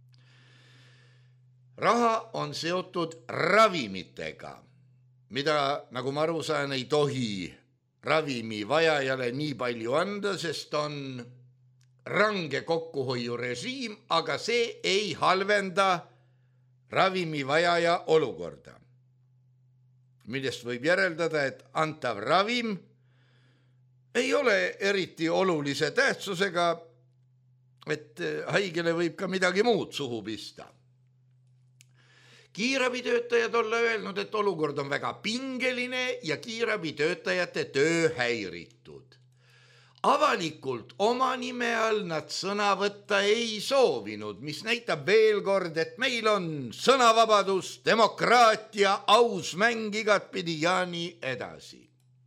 Raha on seotud ravimitega, mida, nagu ma aru saan, ei tohi ravimi vajajale nii palju anda, sest on range kokkuhoiurežiim, aga see ei halvenda ravimi vajaja olukorda, millest võib järeldada, et antav ravim ei ole eriti olulise tähtsusega, et haigele võib ka midagi muud suhu pista. Kiirabitöötajad olla öelnud, et olukord on väga pingeline ja kiirabitöötajate töö häiritud. avalikult oma nime all nad sõna võtta ei soovinud, mis näitab veel kord, et meil on sõnavabadus, demokraatia, aus mäng igatpidi ja nii edasi.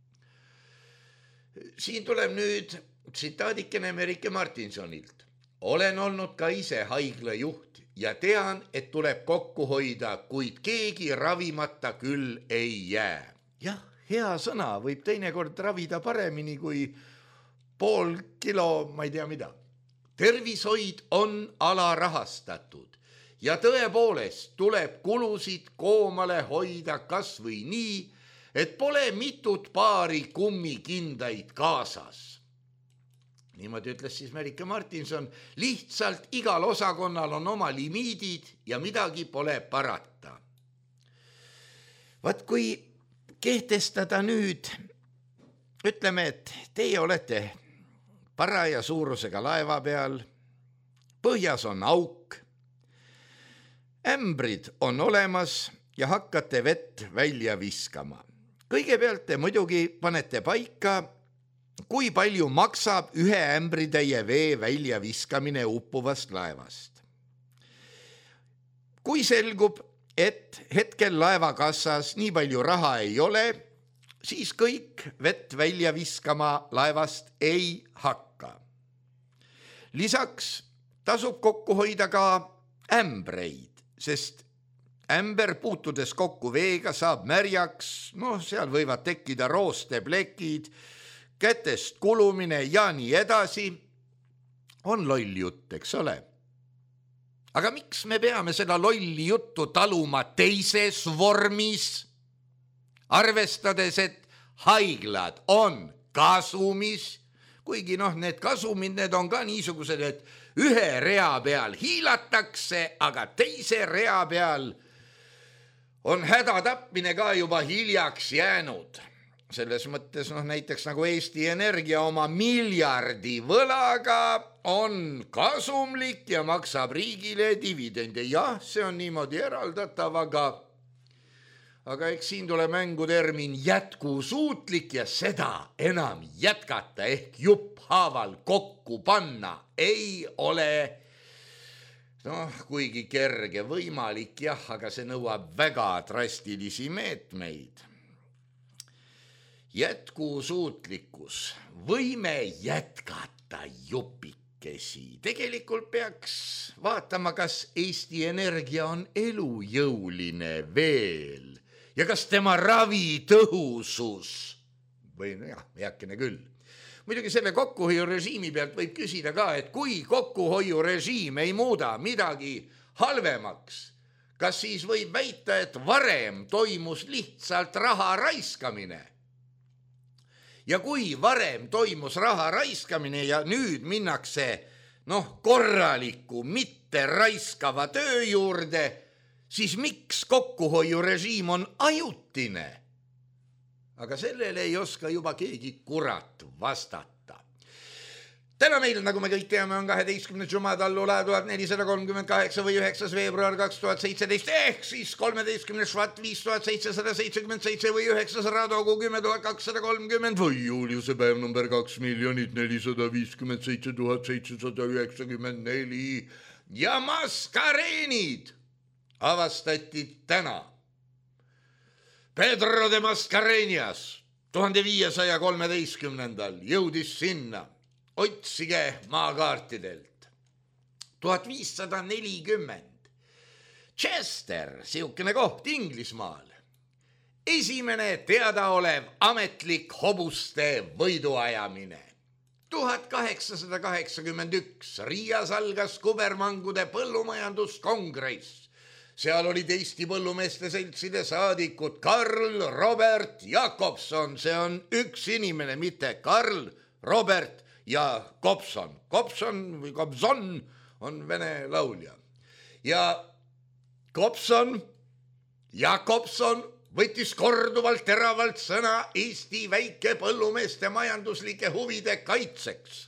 Siin tuleb nüüd tsitaadikene Merike Martinsonilt. Olen olnud ka ise haigla juht ja tean, et tuleb kokku hoida, kuid keegi ravimata küll ei jää. Jah, hea sõna võib teinekord ravida paremini kui pool kilo, ma ei tea mida. Tervishoid on alarahastatud ja tõepoolest tuleb kulusid koomale hoida kas või nii, et pole mitut paari kummikindaid kaasas. Niimoodi ütles siis Merike Martinson, lihtsalt igal osakonnal on oma limiidid ja midagi pole parata. Vaat kui kehtestada nüüd, ütleme, et teie olete paraja suurusega laeva peal, põhjas on auk, ämbrid on olemas ja hakkate vett välja viskama. Kõigepealt te muidugi panete paika, kui palju maksab ühe ämbritäie vee välja viskamine uppuvast laevast. Kui selgub, et hetkel laevakassas nii palju raha ei ole, siis kõik vett välja viskama laevast ei hakka. Lisaks tasub kokku hoida ka ämbreid, sest ämber puutudes kokku veega saab märjaks, no seal võivad tekkida roosteplekid, kätest kulumine ja nii edasi, on loll jutt, eks ole. Aga miks me peame seda lolli juttu taluma teises vormis, arvestades, et haiglad on kasumis, kuigi noh, need kasumid, need on ka niisugused, et ühe rea peal hiilatakse, aga teise rea peal on hädatapmine ka juba hiljaks jäänud. Selles mõttes noh, näiteks nagu Eesti Energia oma miljardi võlaga on kasumlik ja maksab riigile dividende. Jah, see on niimoodi eraldatav, aga, aga eks siin tule mängu termin jätkusuutlik ja seda enam jätkata ehk jupphaaval kokku panna ei ole noh, kuigi kerge võimalik, jah, aga see nõuab väga drastilisi meetmeid. Jätkusuutlikkus, võime jätkata jupikesi. Tegelikult peaks vaatama, kas Eesti Energia on elujõuline veel ja kas tema ravitõhusus või jah, heakene küll. Muidugi selle kokkuhoiurežiimi pealt võib küsida ka, et kui kokkuhoiurežiim ei muuda midagi halvemaks, kas siis võib väita, et varem toimus lihtsalt raha raiskamine? Ja kui varem toimus raha raiskamine ja nüüd minnakse noh, korraliku, mitte raiskava töö juurde, siis miks kokkuhoiurežiim on ajutine? Aga sellele ei oska juba keegi kurat vastata. Täna meil, nagu me kõik teame, on kaheteistkümnes Jumadallula tuhat nelisada kolmkümmend kaheksa või üheksas veebruar kaks tuhat seitseteist ehk siis kolmeteistkümnes Švat viis tuhat seitsesada seitsekümmend seitse või üheksas Radogu kümme tuhat kakssada kolmkümmend või Juliuse päev number kaks miljonit nelisada viiskümmend seitse tuhat seitsesada üheksakümmend neli ja Maskareenid avastati täna. Pedro de Mascareñas tuhande viiesaja kolmeteistkümnendal jõudis sinna. Otsige maakaartidelt. tuhat viissada nelikümmend. Chester, siukene koht Inglismaal. Esimene teadaolev ametlik hobuste võiduajamine. tuhat kaheksasada kaheksakümmend üks Riias algas kubermangude põllumajanduskongress. Seal olid Eesti põllumeeste seltside saadikud Karl Robert Jakobson. See on üks inimene, mitte Karl Robert ja Kopson. Kopson või Kopson on vene laulja. Ja Kopson, Jakobson võttis korduvalt teravalt sõna Eesti väike põllumeeste majanduslike huvide kaitseks.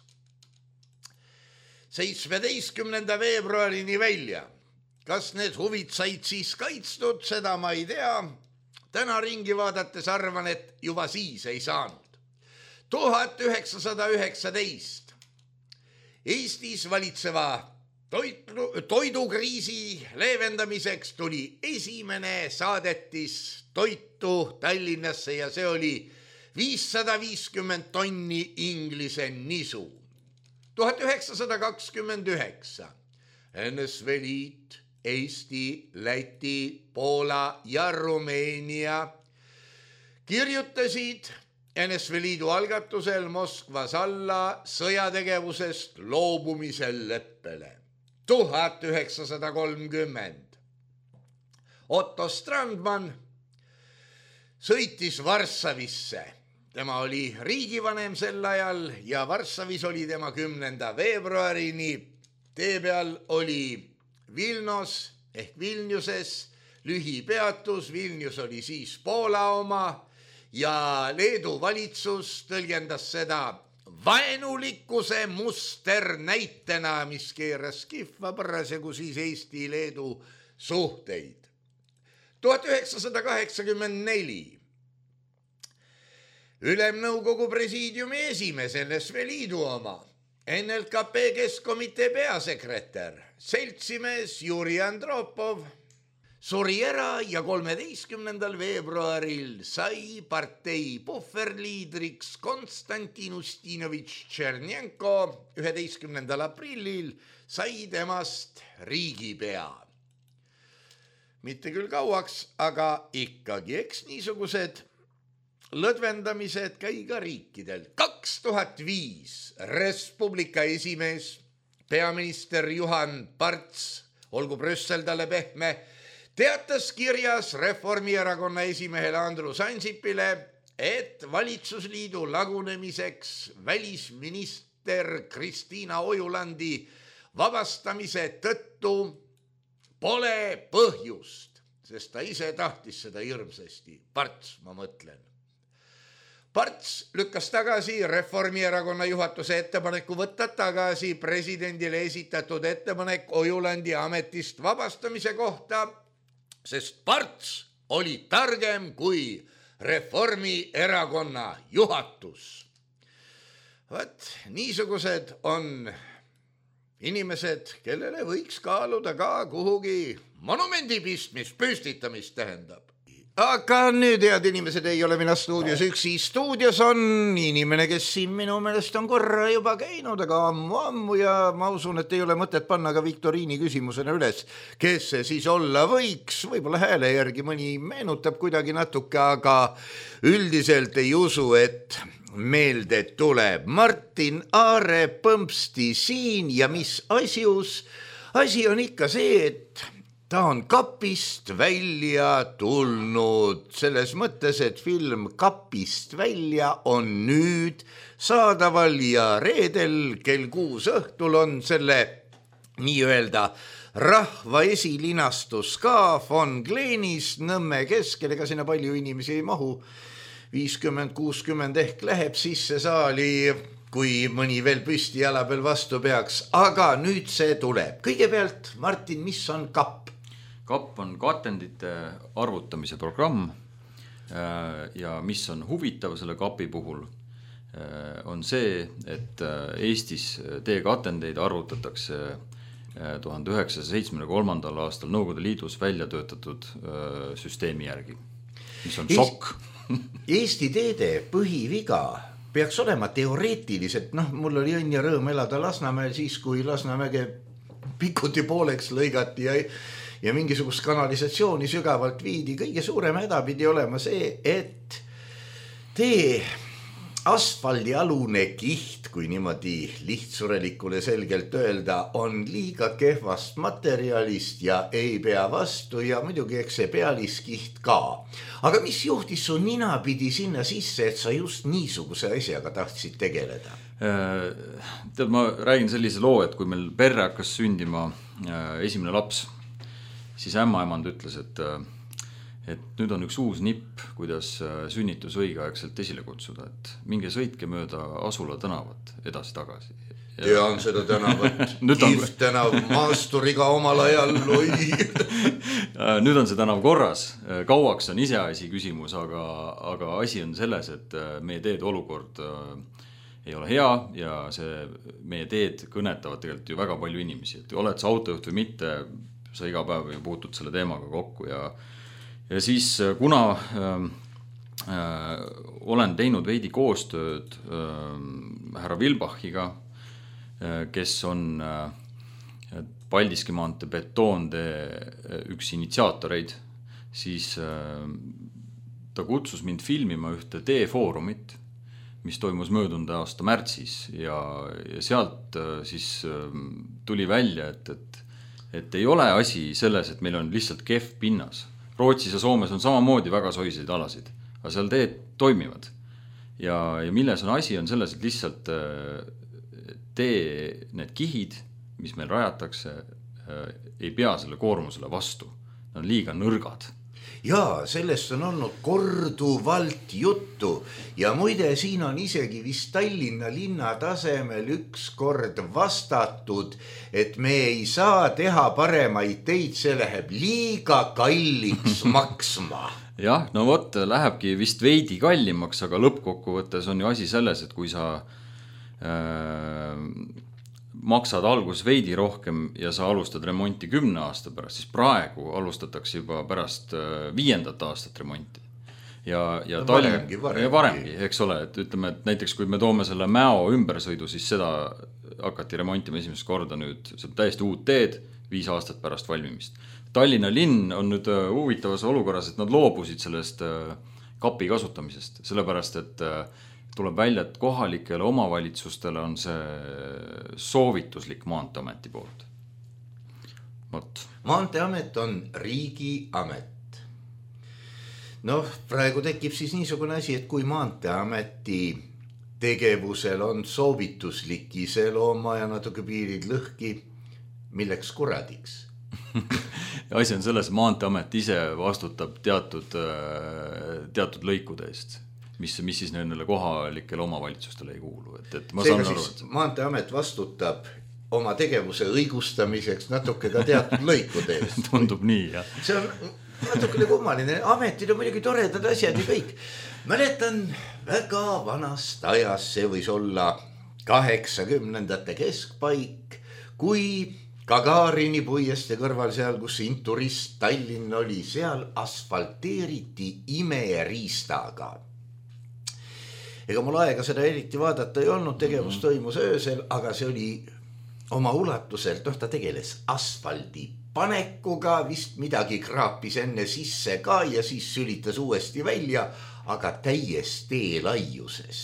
seitsmeteistkümnenda veebruarini välja. Kas need huvid said siis kaitstud, seda ma ei tea. Täna ringi vaadates arvan, et juba siis ei saanud. tuhat üheksasada üheksateist Eestis valitseva toitu, toidukriisi leevendamiseks tuli esimene saadetis toitu Tallinnasse ja see oli viissada viiskümmend tonni Inglise nisu. tuhat üheksasada kakskümmend üheksa N S V Liit, Eesti, Läti, Poola ja Rumeenia kirjutasid N S V Liidu algatusel Moskvas alla sõjategevusest loobumisel leppele. tuhat üheksasada kolmkümmend Otto Strandman sõitis Varssavisse. Tema oli riigivanem sel ajal ja Varssavis oli tema kümnenda veebruarini. Tee peal oli Vilnos ehk Vilniuses lühipeatus. Vilnius oli siis Poola oma ja Leedu valitsus tõlgendas seda vaenulikkuse musternäitena, mis keeras kihva parasjagu siis Eesti-Leedu suhteid. tuhat üheksasada kaheksakümmend neli Ülemnõukogu presiidiumi esimees N S V Liidu oma, N L K P Keskkomitee peasekretär, seltsimees Juri Andropov suri ära ja kolmeteistkümnendal veebruaril sai partei puhverliidriks Konstantin Ustinovitš Tšernjenko. üheteistkümnendal aprillil sai temast riigipea. Mitte küll kauaks, aga ikkagi, eks niisugused lõdvendamised käi ka riikidel. kaks tuhat viis Res Publica esimees, peaminister Juhan Parts, olgu Brüssel talle pehme, teatas kirjas Reformierakonna esimehele Andrus Ansipile, et valitsusliidu lagunemiseks välisminister Kristiina Ojulandi vabastamise tõttu pole põhjust, sest ta ise tahtis seda hirmsasti. Parts, ma mõtlen. Parts lükkas tagasi Reformierakonna juhatuse ettepaneku võtta tagasi presidendile esitatud ettepanek Ojulandi ametist vabastamise kohta, sest Parts oli targem kui Reformierakonna juhatus. Vat, niisugused on inimesed, kellele võiks kaaluda ka kuhugi monumendi pistmist, püstitamist tähendab. Aga nüüd, head inimesed, ei ole mina stuudios üksi. Stuudios on inimene, kes siin minu meelest on korra juba käinud, aga ammu, ammu ja ma usun, et ei ole mõtet panna ka viktoriini küsimusena üles, kes see siis olla võiks. Võib-olla hääle järgi mõni meenutab kuidagi natuke, aga üldiselt ei usu, et meelde tuleb. Martin Aare Põmpsti siin ja mis asjus? Asi on ikka see, et ta on kapist välja tulnud selles mõttes, et film Kapist välja on nüüd saadaval ja reedel kell kuus õhtul on selle nii-öelda rahva esilinastus ka Von Gleenis Nõmme keskel, ega sinna palju inimesi ei mahu. viiskümmend kuuskümmend ehk läheb sisse saali, kui mõni veel püsti jala peal vastu peaks, aga nüüd see tuleb. Kõigepealt, Martin, mis on kapp? Kapp on katendite arvutamise programm ja mis on huvitav selle kapi puhul, on see, et Eestis teekatendeid arvutatakse tuhande üheksasaja seitsmekümne kolmandal aastal Nõukogude Liidus välja töötatud süsteemi järgi, mis on šokk. Eesti teede põhiviga peaks olema teoreetiliselt, noh, mul oli õnn ja rõõm elada Lasnamäel siis, kui Lasnamäge pikuti pooleks lõigati ja ja mingisugust kanalisatsiooni sügavalt viidi. Kõige suurem häda pidi olema see, et tee asfaldialune kiht, kui niimoodi lihtsurelikule selgelt öelda, on liiga kehvast materjalist ja ei pea vastu ja muidugi eks see pealiskiht ka. Aga mis juhtis su nina pidi sinna sisse, et sa just niisuguse asjaga tahtsid tegeleda? Tead, ma räägin sellise loo, et kui meil perre hakkas sündima esimene laps, siis ämmaemand ütles, et, et nüüd on üks uus nipp, kuidas sünnitus õigeaegselt esile kutsuda, et minge sõitke mööda Asula tänavat edasi-tagasi. Tean seda tänavat, Kiv tänav, maasturiga omal ajal, oi. nüüd on see tänav korras, kauaks on iseasi küsimus, aga, aga asi on selles, et meie teed olukord ei ole hea ja see meie teed kõnetavad tegelikult ju väga palju inimesi, et oled sa autojuht või mitte, sa iga päev puutud selle teemaga kokku ja, ja siis kuna äh, äh, olen teinud veidi koostööd äh, härra Vilbachiga, äh, kes on äh, Paldiski maantee betoondee üks initsiaatoreid, siis äh, ta kutsus mind filmima ühte teefoorumit, mis toimus möödunud aasta märtsis ja, ja sealt siis tuli välja, et, et, et ei ole asi selles, et meil on lihtsalt kehv pinnas. Rootsis ja Soomes on samamoodi väga soiseid alasid, aga seal teed toimivad. Ja, ja milles on asi, on selles, et lihtsalt tee need kihid, mis meil rajatakse, ei pea selle koormusele vastu. Nad on liiga nõrgad. Jaa, sellest on olnud korduvalt juttu ja muide siin on isegi vist Tallinna linna tasemel üks kord vastatud, et me ei saa teha paremaid teid, see läheb liiga kalliks maksma. Jah, no vot, lähebki vist veidi kallimaks, aga lõppkokkuvõttes on ju asi selles, et kui sa äh, maksad algus veidi rohkem ja sa alustad remonti kümne aasta pärast, siis praegu alustatakse juba pärast viiendat aastat remonti. Ja, ja no, Tallinn, varemgi, varemgi. varemgi, eks ole, et ütleme, et näiteks kui me toome selle Mäo ümbersõidu, siis seda hakati remontima esimest korda nüüd, see on täiesti uut teed, viis aastat pärast valmimist. Tallinna linn on nüüd huvitavas olukorras, et nad loobusid sellest kapi kasutamisest, sellepärast, et tuleb välja, et kohalikele omavalitsustele on see soovituslik Maanteeameti poolt. Võt. Maanteeamet on riigiamet. Noh, praegu tekib siis niisugune asi, et kui Maanteeameti tegevusel on soovituslik iselooma ja natuke piirid lõhki, milleks kuradiks? Asi on selles, Maanteeamet ise vastutab teatud, teatud lõikude eest. Mis, mis siis nendele kohalikele omavalitsustele ei kuulu. Et, et ma Seega saan aru, siis et... Maanteeamet vastutab oma tegevuse õigustamiseks natuke ka teatud lõikude eest. Tundub nii, jah. See on natukene kummaline. Ametid on muidugi toredad asjad ja kõik. Mäletan väga vanast ajast, see võis olla kaheksakümnendate keskpaik, kui Gagarini puieste kõrval seal, kus Inturist Tallinn oli, seal asfalteeriti imeriistaga. Ega mul aega seda eriti vaadata ei olnud, tegevus toimus öösel, aga see oli oma ulatuselt, noh ta tegeles asfaldi panekuga, vist midagi kraapis enne sisse ka ja siis sülitas uuesti välja, aga täies tee laiuses.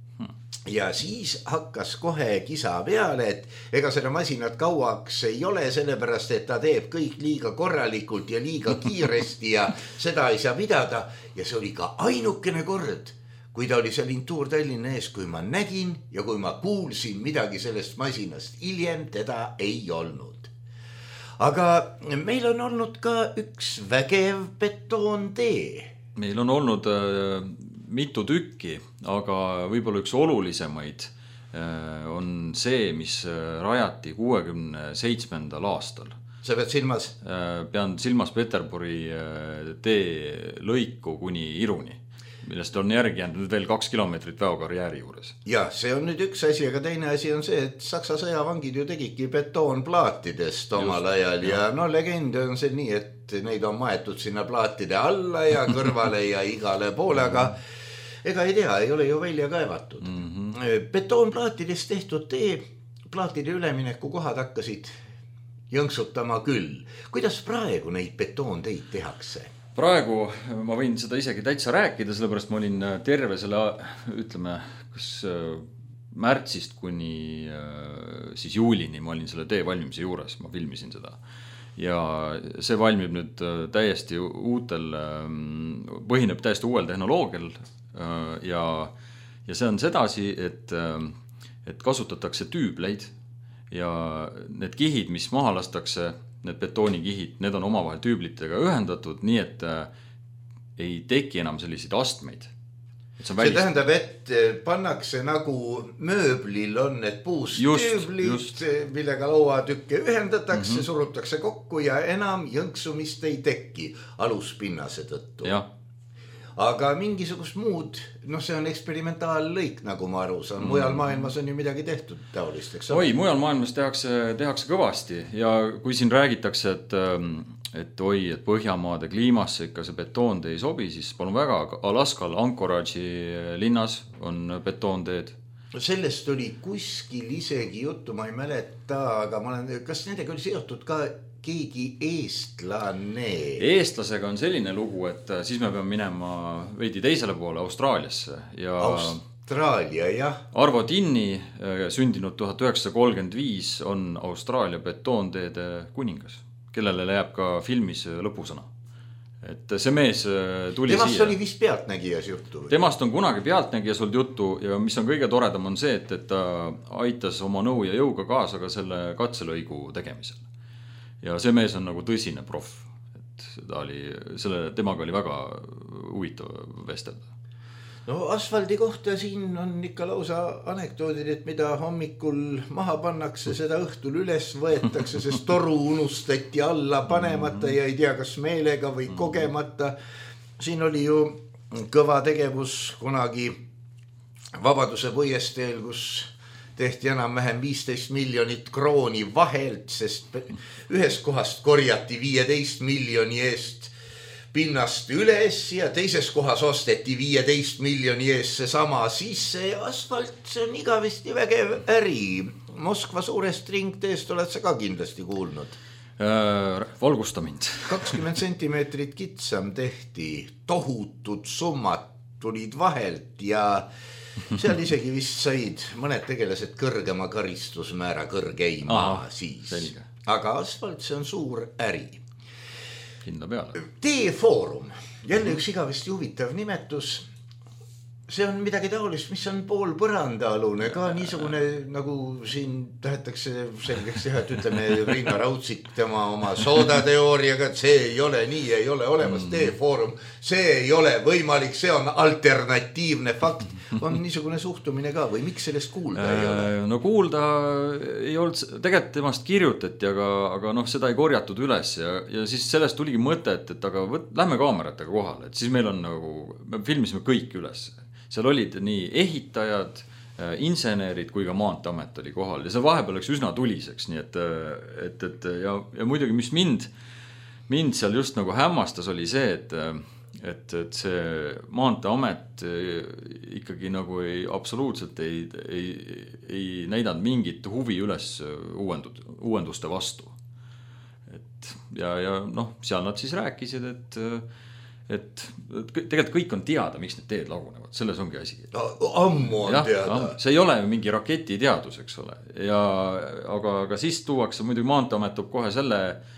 Ja siis hakkas kohe kisa peale, et ega seda masinat kauaks ei ole, sellepärast, et ta teeb kõik liiga korralikult ja liiga kiiresti ja seda ei saa pidada. Ja see oli ka ainukene kord, kui ta oli seal Intuur Tallinna ees, kui ma nägin ja kui ma kuulsin midagi sellest masinast, hiljem teda ei olnud. Aga meil on olnud ka üks vägev betoontee. Meil on olnud äh, mitu tükki, aga võib-olla üks olulisemaid äh, on see, mis rajati kuuekümne seitsmendal aastal. Sa pead silmas? Äh, pean silmas Peterburi äh, tee lõiku kuni Iruni, millest on järgi jäänud veel kaks kilomeetrit väokarjääri juures. Ja, see on nüüd üks asi, aga teine asi on see, et Saksa sõjavangid ju tegidki betoonplaatidest omal Just, ajal ja, ja no legend on see nii, et neid on maetud sinna plaatide alla ja kõrvale ja igale poole, aga ega ei tea, ei ole ju välja kaevatud. Mm-hmm. Betoonplaatidest tehtud tee, plaatide ülemineku kohad hakkasid jõnksutama küll. Kuidas praegu neid betoonteid tehakse? Praegu ma võin seda isegi täitsa rääkida, sellepärast ma olin terve selle, ütleme, kas märtsist kuni siis juulini ma olin selle tee valmimise juures, ma filmisin seda. Ja see valmib nüüd täiesti uutel, põhineb täiesti uuel tehnoloogial ja, ja see on sedasi, et, et kasutatakse tüübleid ja need kihid, mis maha lastakse, need betoonikihid, need on omavahel tüüblitega ühendatud, nii et äh, ei teki enam selliseid astmeid. see, see tähendab, et pannakse nagu mööblil on need puust tüüblid, millega lauatükke ühendatakse, mm-hmm. surutakse kokku ja enam jõnksumist ei teki aluspinnase tõttu. Jah. Aga mingisugust muud, noh see on eksperimentaallõik, nagu ma aru saan. Mujal maailmas on ju midagi tehtud taolisteks. Oi, mujal maailmas tehakse, tehakse kõvasti ja kui siin räägitakse, et, et oi, et Põhjamaade kliimasse ikka see betoonde ei sobi, siis palun väga, Alaskal Anchorage'i linnas on betoonteed. Sellest oli kuskil isegi juttu, ma ei mäleta, aga ma olen, kas nendega oli seotud ka keegi eestlane? Eestlasega on selline lugu, et siis me peame minema veidi teisele poole Austraaliasse. Ja Austraalia, jah. Arvo Tinni, sündinud tuhat üheksasada kolmkümmend viis, on Austraalia betoonteede kuningas, kellele jääb ka filmis lõpusõna. Et see mees tuli Temast siia. oli vist pealtnägijas juttu? Temast on kunagi pealtnägijas olnud juttu ja mis on kõige toredam on see, et, et ta aitas oma nõu ja jõuga kaasa ka selle katselõigu tegemisel. Ja see mees on nagu tõsine prof, et ta oli, selle, temaga oli väga huvitav vestelda. No asfaldi kohta siin on ikka lausa anekdoodid, et mida hommikul maha pannakse, seda õhtul üles võetakse, sest toru unustati alla panemata ja ei tea, kas meelega või kogemata. Siin oli ju kõva tegevus kunagi Vabaduse puiesteel, kus tehti enam vähem viisteist miljonit krooni vahelt, sest ühest kohast korjati viieteist miljoni eest pinnast üles ja teises kohas osteti viieteist miljoni eest see sama, siis see asfalt, see on igavesti vägev äri. Moskva suurest ringteest oled sa ka kindlasti kuulnud. Äh, valgusta mind. kakskümmend sentimeetrit kitsam tehti, tohutud summad tulid vahelt ja seal isegi vist said mõned tegelased kõrgema karistusmäära kõrgeima. Aha, siis. Selge. Aga asfalt, see on suur äri. Hinda peale. T-foorum, jälle üks igavesti huvitav nimetus. See on midagi taolist, mis on pool põrandaalune, ka niisugune nagu siin tahetakse selgeks teha, et ütleme Reino Raudsik tema oma soodateooriaga, et see ei ole nii, ei ole olemas T-foorum, see ei ole võimalik, see on alternatiivne fakt. On niisugune suhtumine ka või miks sellest kuulda ei ole? No kuulda ei olnud, tegelikult temast kirjutati, aga, aga noh, seda ei korjatud üles ja, ja siis sellest tuligi mõte, et, et aga võt, lähme kaameratega kohale, et siis meil on nagu, me filmisime kõik üles. Seal olid nii ehitajad, insenerid kui ka Maanteamet oli kohal ja see vahepeal oleks üsna tuliseks, nii et, et, et ja, ja muidugi mis mind, mind seal just nagu hämmastas oli see, et, et, et see Maanteamet ikkagi nagu ei, absoluutselt ei, ei, ei näidanud mingit huvi üles uuendud, uuenduste vastu. Et, ja, ja noh, seal nad siis rääkisid, et et tegelikult kõik on teada, miks need teed lagunevad, selles ongi asi. No, ammu on ja, teada. See ei ole mingi raketi teadus, eks ole. Ja, aga, aga siis tuuakse, muidugi Maanteamet toob kohe selle,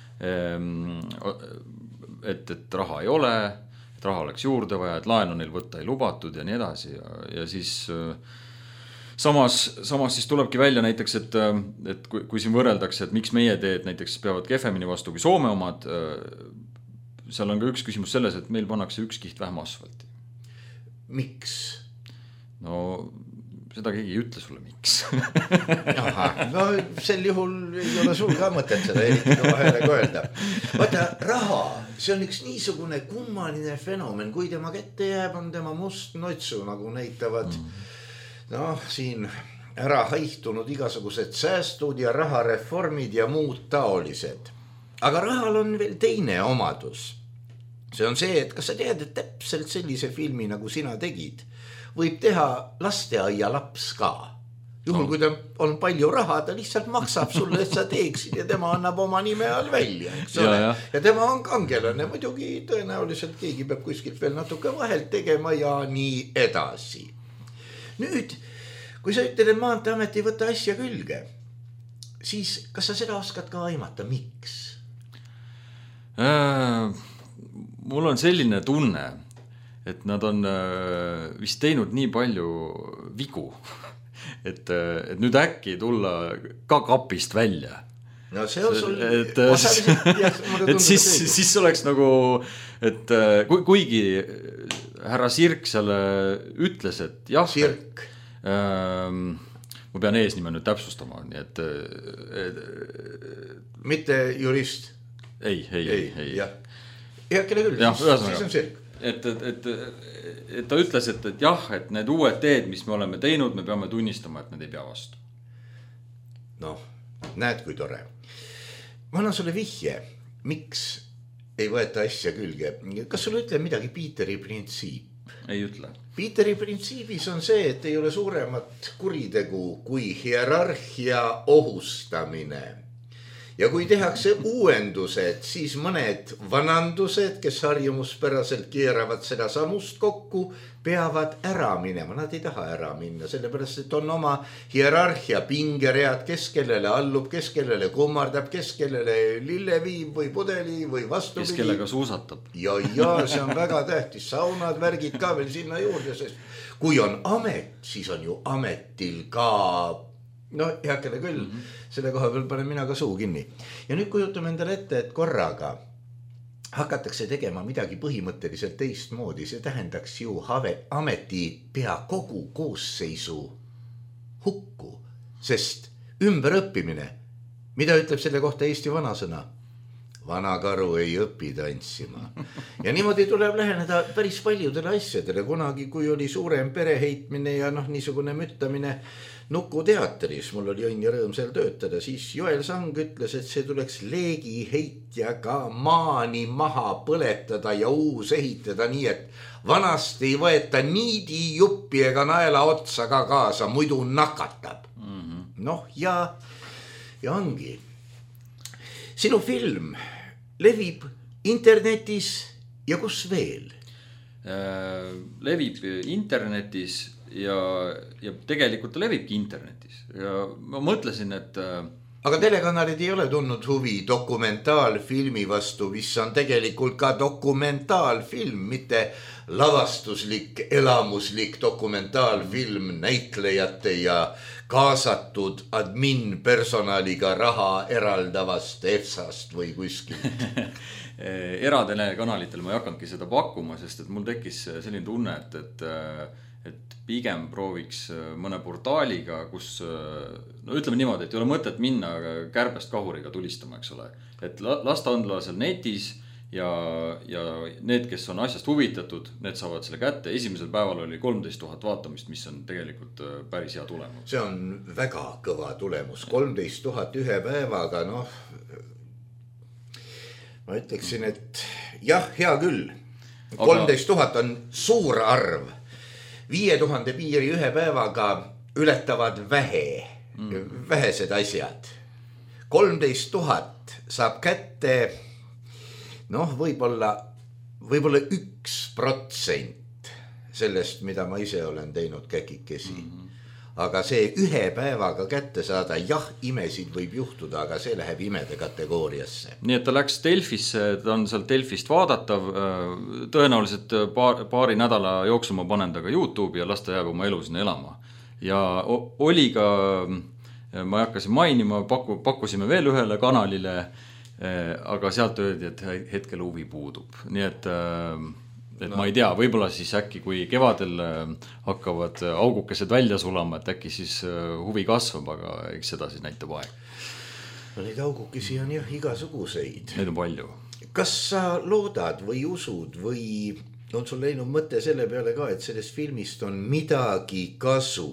et, et raha ei ole, et raha oleks juurde vaja, et laenu neil võtta ei lubatud ja nii edasi. Ja, ja siis samas, samas siis tulebki välja näiteks, et, et kui, kui siin võrreldakse, et miks meie teed näiteks peavad kehvemini vastu kui Soome omad, seal on ka üks küsimus selles, et meil pannakse üks kiht vähem asfalti. Miks? No seda keegi ei ütle sulle, miks. Aha, no sel juhul ei ole sul ka mõtet seda eriti vahele öelda. Vaata, raha, see on üks niisugune kummaline fenomen, kui tema kätte jääb, on tema must notsu, nagu näitavad mm. noh, siin ära haihtunud igasugused säästud ja rahareformid ja muud taolised. Aga rahal on veel teine omadus. See on see, et kas sa tead, et täpselt sellise filmi, nagu sina tegid, võib teha lasteaia laps ka. Juhul, kui ta on palju raha, ta lihtsalt maksab sulle, et sa teeksid ja tema annab oma nime all välja. Ja, ja. ja tema on kangelane, muidugi tõenäoliselt keegi peab kuskilt veel natuke vahelt tegema ja nii edasi. Nüüd, kui sa ütled, et Maanteamet ei võta asja külge, siis kas sa seda oskad ka aimata, miks? Äh, mul on selline tunne, et nad on äh, vist teinud nii palju vigu, et, et nüüd äkki tulla ka kapist välja. no see on sul et, et siis, siis oleks nagu, et ku, kuigi härra Sirk seal ütles, et jah, Sirk ähm, ma pean eesnime nüüd täpsustama, nii et, et mitte jurist. Ei, ei, ei, ei. jah, jah, kelle küll, ja, siis, siis on Sirk. Et, et, et, et ta ütles, et, et jah, et need uued teed, mis me oleme teinud, me peame tunnistama, et need ei pea vastu. Noh, näed kui tore. Ma annan sulle vihje, miks ei võeta asja külge. Kas sulle ütle midagi Piiteri printsiip? Ei ütle. Piiteri printsiibis on see, et ei ole suuremat kuritegu kui hierarhia ohustamine. Ja kui tehakse uuendused, siis mõned vanandused, kes harjumuspäraselt keeravad seda samust kokku, peavad ära minema. Nad ei taha ära minna, sellepärast, et on oma hierarhia pingeread, kes kellele allub, kes kellele kummardab, kes kellele lille viib või pudeli või vastupidi. Kes kellega suusatab. Ja, ja see on väga tähtis. Saunad, värgid ka veel sinna juurde, sest kui on amet, siis on ju ametil ka... No heakele küll, mm-hmm. selle koha peal panen mina ka suu kinni. Ja nüüd kujutame endale ette, et korraga hakatakse tegema midagi põhimõtteliselt teist moodi. See tähendaks ju ameti pea kogu koosseisu hukku, sest ümberõppimine, mida ütleb selle kohta Eesti vanasõna? Vana karu ei õpi tantsima. Ja niimoodi tuleb läheneda päris paljudele asjadele. Kunagi, kui oli suurem pereheitmine ja noh, niisugune müttamine Nuku teatris, mul oli õnn ja rõõm seal töötada, siis Joel Sang ütles, et see tuleks leegi heitjaga maani maha põletada ja uus ehitada nii, et vanast ei võeta niidi juppi ega naela otsa ka kaasa, muidu nakatab. Mm-hmm. Noh, ja, ja ongi. Sinu film levib internetis ja kus veel? Äh, levib internetis ja, ja tegelikult ta levibki internetis. Ja ma mõtlesin, et... Aga telekanalid ei ole tundnud huvi dokumentaalfilmi vastu, mis on tegelikult ka dokumentaalfilm, mitte lavastuslik, elamuslik dokumentaalfilm näitlejate ja kaasatud admin personaliga raha eraldavast EFSA-st või kuskilt. Eratelekanalitel ma ei hakanudki seda pakkuma, sest et mul tekkis selline tunne, et, et, et pigem prooviks mõne portaaliga, kus, no ütleme niimoodi, et ei ole mõtet minna kärbest kahuriga tulistama, eks ole. Et lasta andla seal netis ja, ja need, kes on asjast huvitatud, need saavad selle kätte. Esimesel päeval oli kolmteist tuhat vaatamist, mis on tegelikult päris hea tulemus. See on väga kõva tulemus. kolmteist tuhat ühe päevaga, noh, ma ütleksin, et jah, hea küll. kolmteist tuhat on suur arv. viie tuhande piiri ühe päevaga ületavad vähe, mm. vähesed asjad. kolmteist tuhat saab kätte, noh, võib-olla, võib-olla üks protsent sellest, mida ma ise olen teinud käkikesi. Mm-hmm. Aga see ühe päevaga kätte saada, jah, imesid võib juhtuda, aga see läheb imede kategooriasse. Nii et ta läks Delfisse, ta on seal Delfist vaadatav, tõenäoliselt paar, paari nädala jooksul ma panen taga YouTube'i ja las ta jääb oma elu sinna elama. Ja oli ka, ma hakkasin mainima, paku, pakkusime veel ühele kanalile, aga sealt öeldi, et hetkel huvi puudub. Nii et... et no. Ma ei tea, võib-olla siis äkki, kui kevadel hakkavad augukesed välja sulama, et äkki siis huvi kasvab, aga eks seda siis näitab aeg. No neid augukesi on jah igasuguseid. Neid on palju. Kas sa loodad või usud või on sul läinud mõte selle peale ka, et sellest filmist on midagi kasu?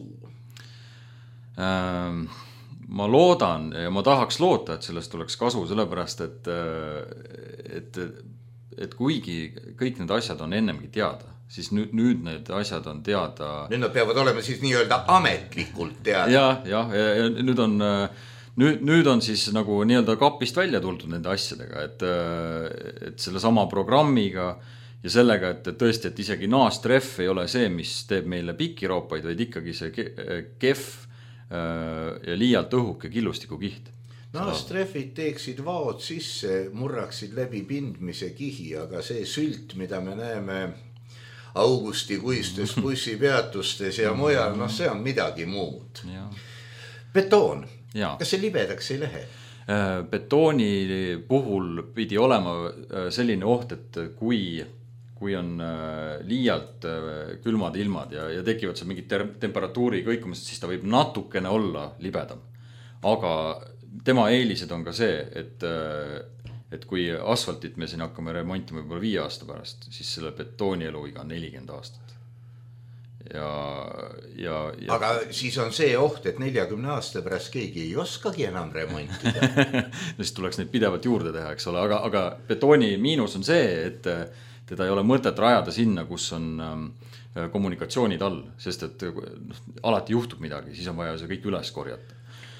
Ähm, ma loodan ja ma tahaks loota, et sellest oleks kasu, sellepärast, et, et et kuigi kõik need asjad on ennemgi teada, siis nüüd, nüüd need asjad on teada... Nüüd nad peavad olema siis nii-öelda ametlikult teada. Ja, ja, ja nüüd on, nüüd, nüüd on siis nagu nii-öelda kapist välja tuldud nende asjadega, et, et selle sama programmiga ja sellega, et tõesti, et isegi naastref ei ole see, mis teeb meile pikiroopaid, vaid ikkagi see kehv ja liialt õhuke killustikukihd. Naastreffid teeksid vaod sisse, murraksid läbi pindmise kihi, aga see sült, mida me näeme augustikuistes bussipeatustes ja mujal, noh see on midagi muud. Ja. Betoon, ja. Kas see libedaks ei lähe? Betooni puhul pidi olema selline oht, et kui, kui on liialt külmad ilmad ja, ja tekivad seal mingid ter- temperatuuri kõikumised, siis ta võib natukene olla libedam. Aga tema eelised on ka see, et, et kui asfaltit me siin hakkame remontima võib-olla viie aasta pärast, siis selle betooni eluiga on nelikümmend aastat. Ja, ja, ja... Aga siis on see oht, et neljakümne aasta pärast keegi ei oskagi enam remontida. siis tuleks neid pidevalt juurde teha, eks ole, aga, aga betooni miinus on see, et teda ei ole mõtet rajada sinna, kus on kommunikatsioonid all, sest et alati juhtub midagi, siis on vaja see kõik üles korjata.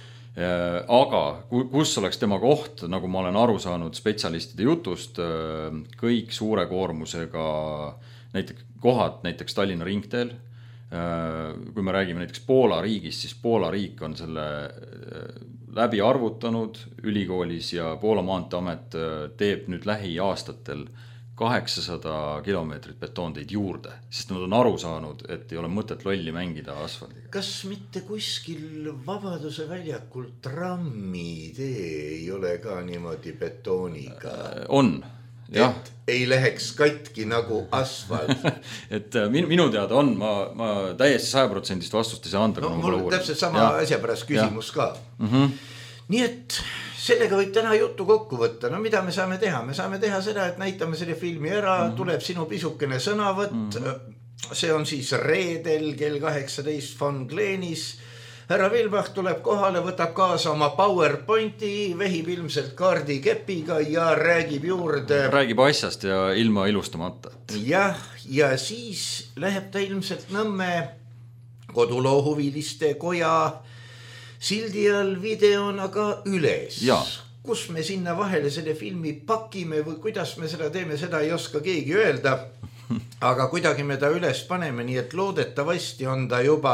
Aga kus oleks tema koht, nagu ma olen aru saanud spetsialistide jutust, kõik suure koormusega näiteks kohad, näiteks Tallinna ringteel, kui me räägime näiteks Poola riigist, siis Poola riik on selle läbi arvutanud ülikoolis ja Poola maanteeamet teeb nüüd lähiaastatel kaheksasada kilomeetrit betoonteid juurde, sest nad on aru saanud, et ei ole mõtet lolli mängida asfaldiga. Kas mitte kuskil Vabaduse väljakul trammi tee ei ole ka niimoodi betooniga? On. Ja. Et ei läheks katki nagu asfalt. et minu, minu teada on, ma, ma täiesti saja protsendist vastust ei saa anda. No, mul täpselt sama ja. asja pärast küsimus ja. ka. Mm-hmm. Nii et sellega võib täna juttu kokku võtta. No mida me saame teha? Me saame teha seda, et näitame selle filmi ära, mm-hmm. tuleb sinu pisukene sõnavõtt. Mm-hmm. See on siis reedel kell kaheksateist Von Gleenis. Härra Vilbach tuleb kohale, võtab kaasa oma PowerPointi, vehib ilmselt kaardikepiga ja räägib juurde. Räägib asjast ja ilma ilustamata. Jah, ja siis läheb ta ilmselt Nõmme koduloohuviliste koja sildi all videona ka üles. Ja. Kus me sinna vahele selle filmi pakime või kuidas me seda teeme, seda ei oska keegi öelda. Aga kuidagi me ta üles paneme, nii et loodetavasti on ta juba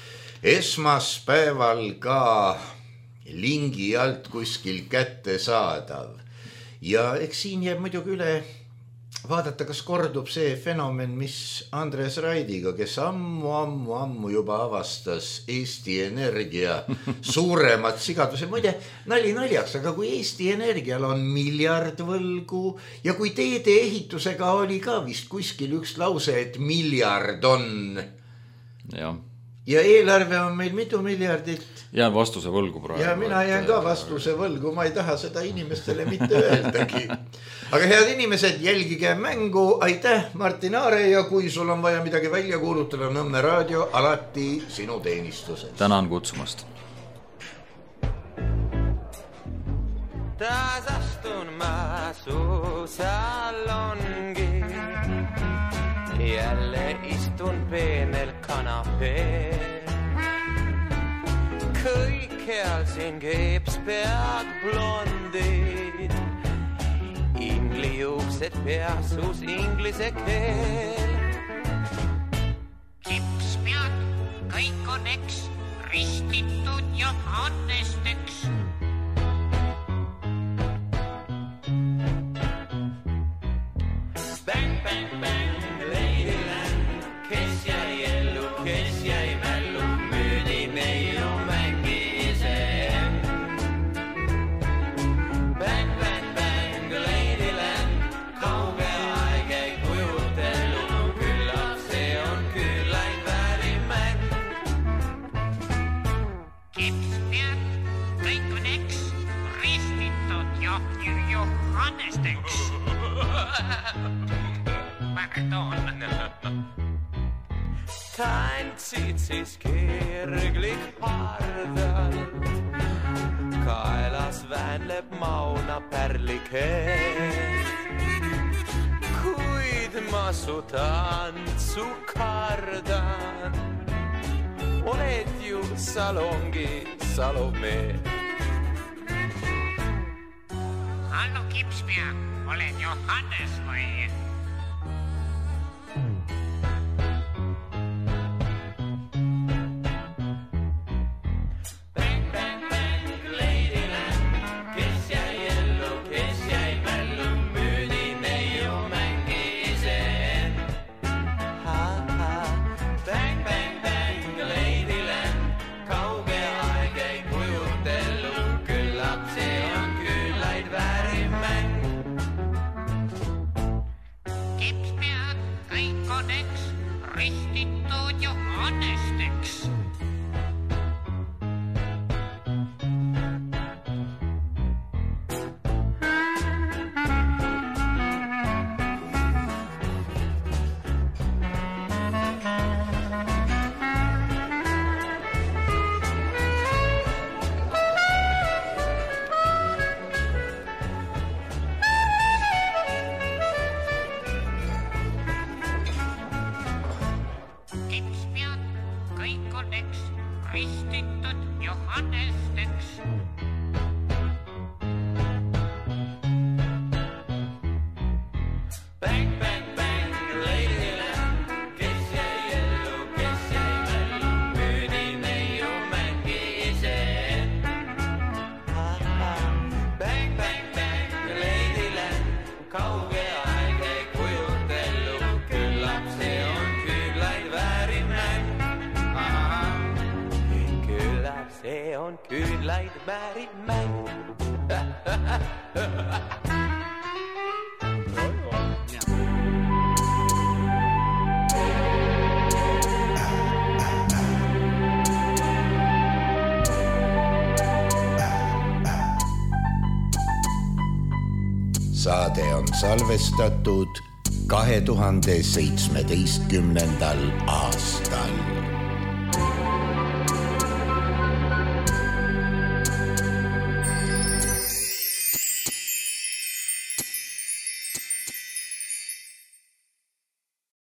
esmaspäeval ka lingi alt kuskil kätte saadav. Ja eks siin jääb muidugi üle vaadata, kas kordub see fenomen, mis Andres Raidiga, kes ammu, ammu, ammu juba avastas Eesti Energia suuremat sigaduse. Muide, nali naljaks, aga kui Eesti Energial on miljard võlgu ja kui teede ehitusega oli ka vist kuskil üks lause, et miljard on. Ja. Ja eelarve on meil mitu miljardit. Jään vastuse võlgu praegu. Ja mina jään ka vastuse võlgu, ma ei taha seda inimestele mitte öeldagi. Aga head inimesed, jälgige mängu, aitäh Martin Aare ja kui sul on vaja midagi välja kuulutada, Nõmme raadio alati sinu teenistuses. Tänan kutsumast. Taas astun ma su salongi. Jälle istun peenel kanapeel. Kõikjal siin keepspead blondid. Inglijuuksed peasus inglise keel. Keepspead, kõik on eks, ristitud Johannesteks. Bang, bang, bang. Kes jäi ellu, kes jäi mällu, müüdi neiu mängiseen. Bang, bang, bang, Ladyland, kauge aeg ei kujutelu, küllap see on küllaid väärimäng. Keepspead, kõik on eks, ristitud Johannesteks. Pardon. Tantsid siis kirglik hardalt, kaelas väänleb mauna pärlikeel. Kuid ma su tantsu kardan, oled ju salongi Salome. Hallo Keepspead, oled Johannes või? Kauge aeg ei kujutelu, küllap see on ristitud Johannesteks. Bang, bang, bang, leidile, kes jäi ellu, kes jäi mällu, müüdi neiu mängi ise. Bang, bang, bang, leidile, kauge aeg ei kujutellu, küllap see on küünlaid vääriv mäng. Küllap see on küünlaid vääriv mäng. Saade on salvestatud kahe tuhande seitsmeteistkümnendal aastal.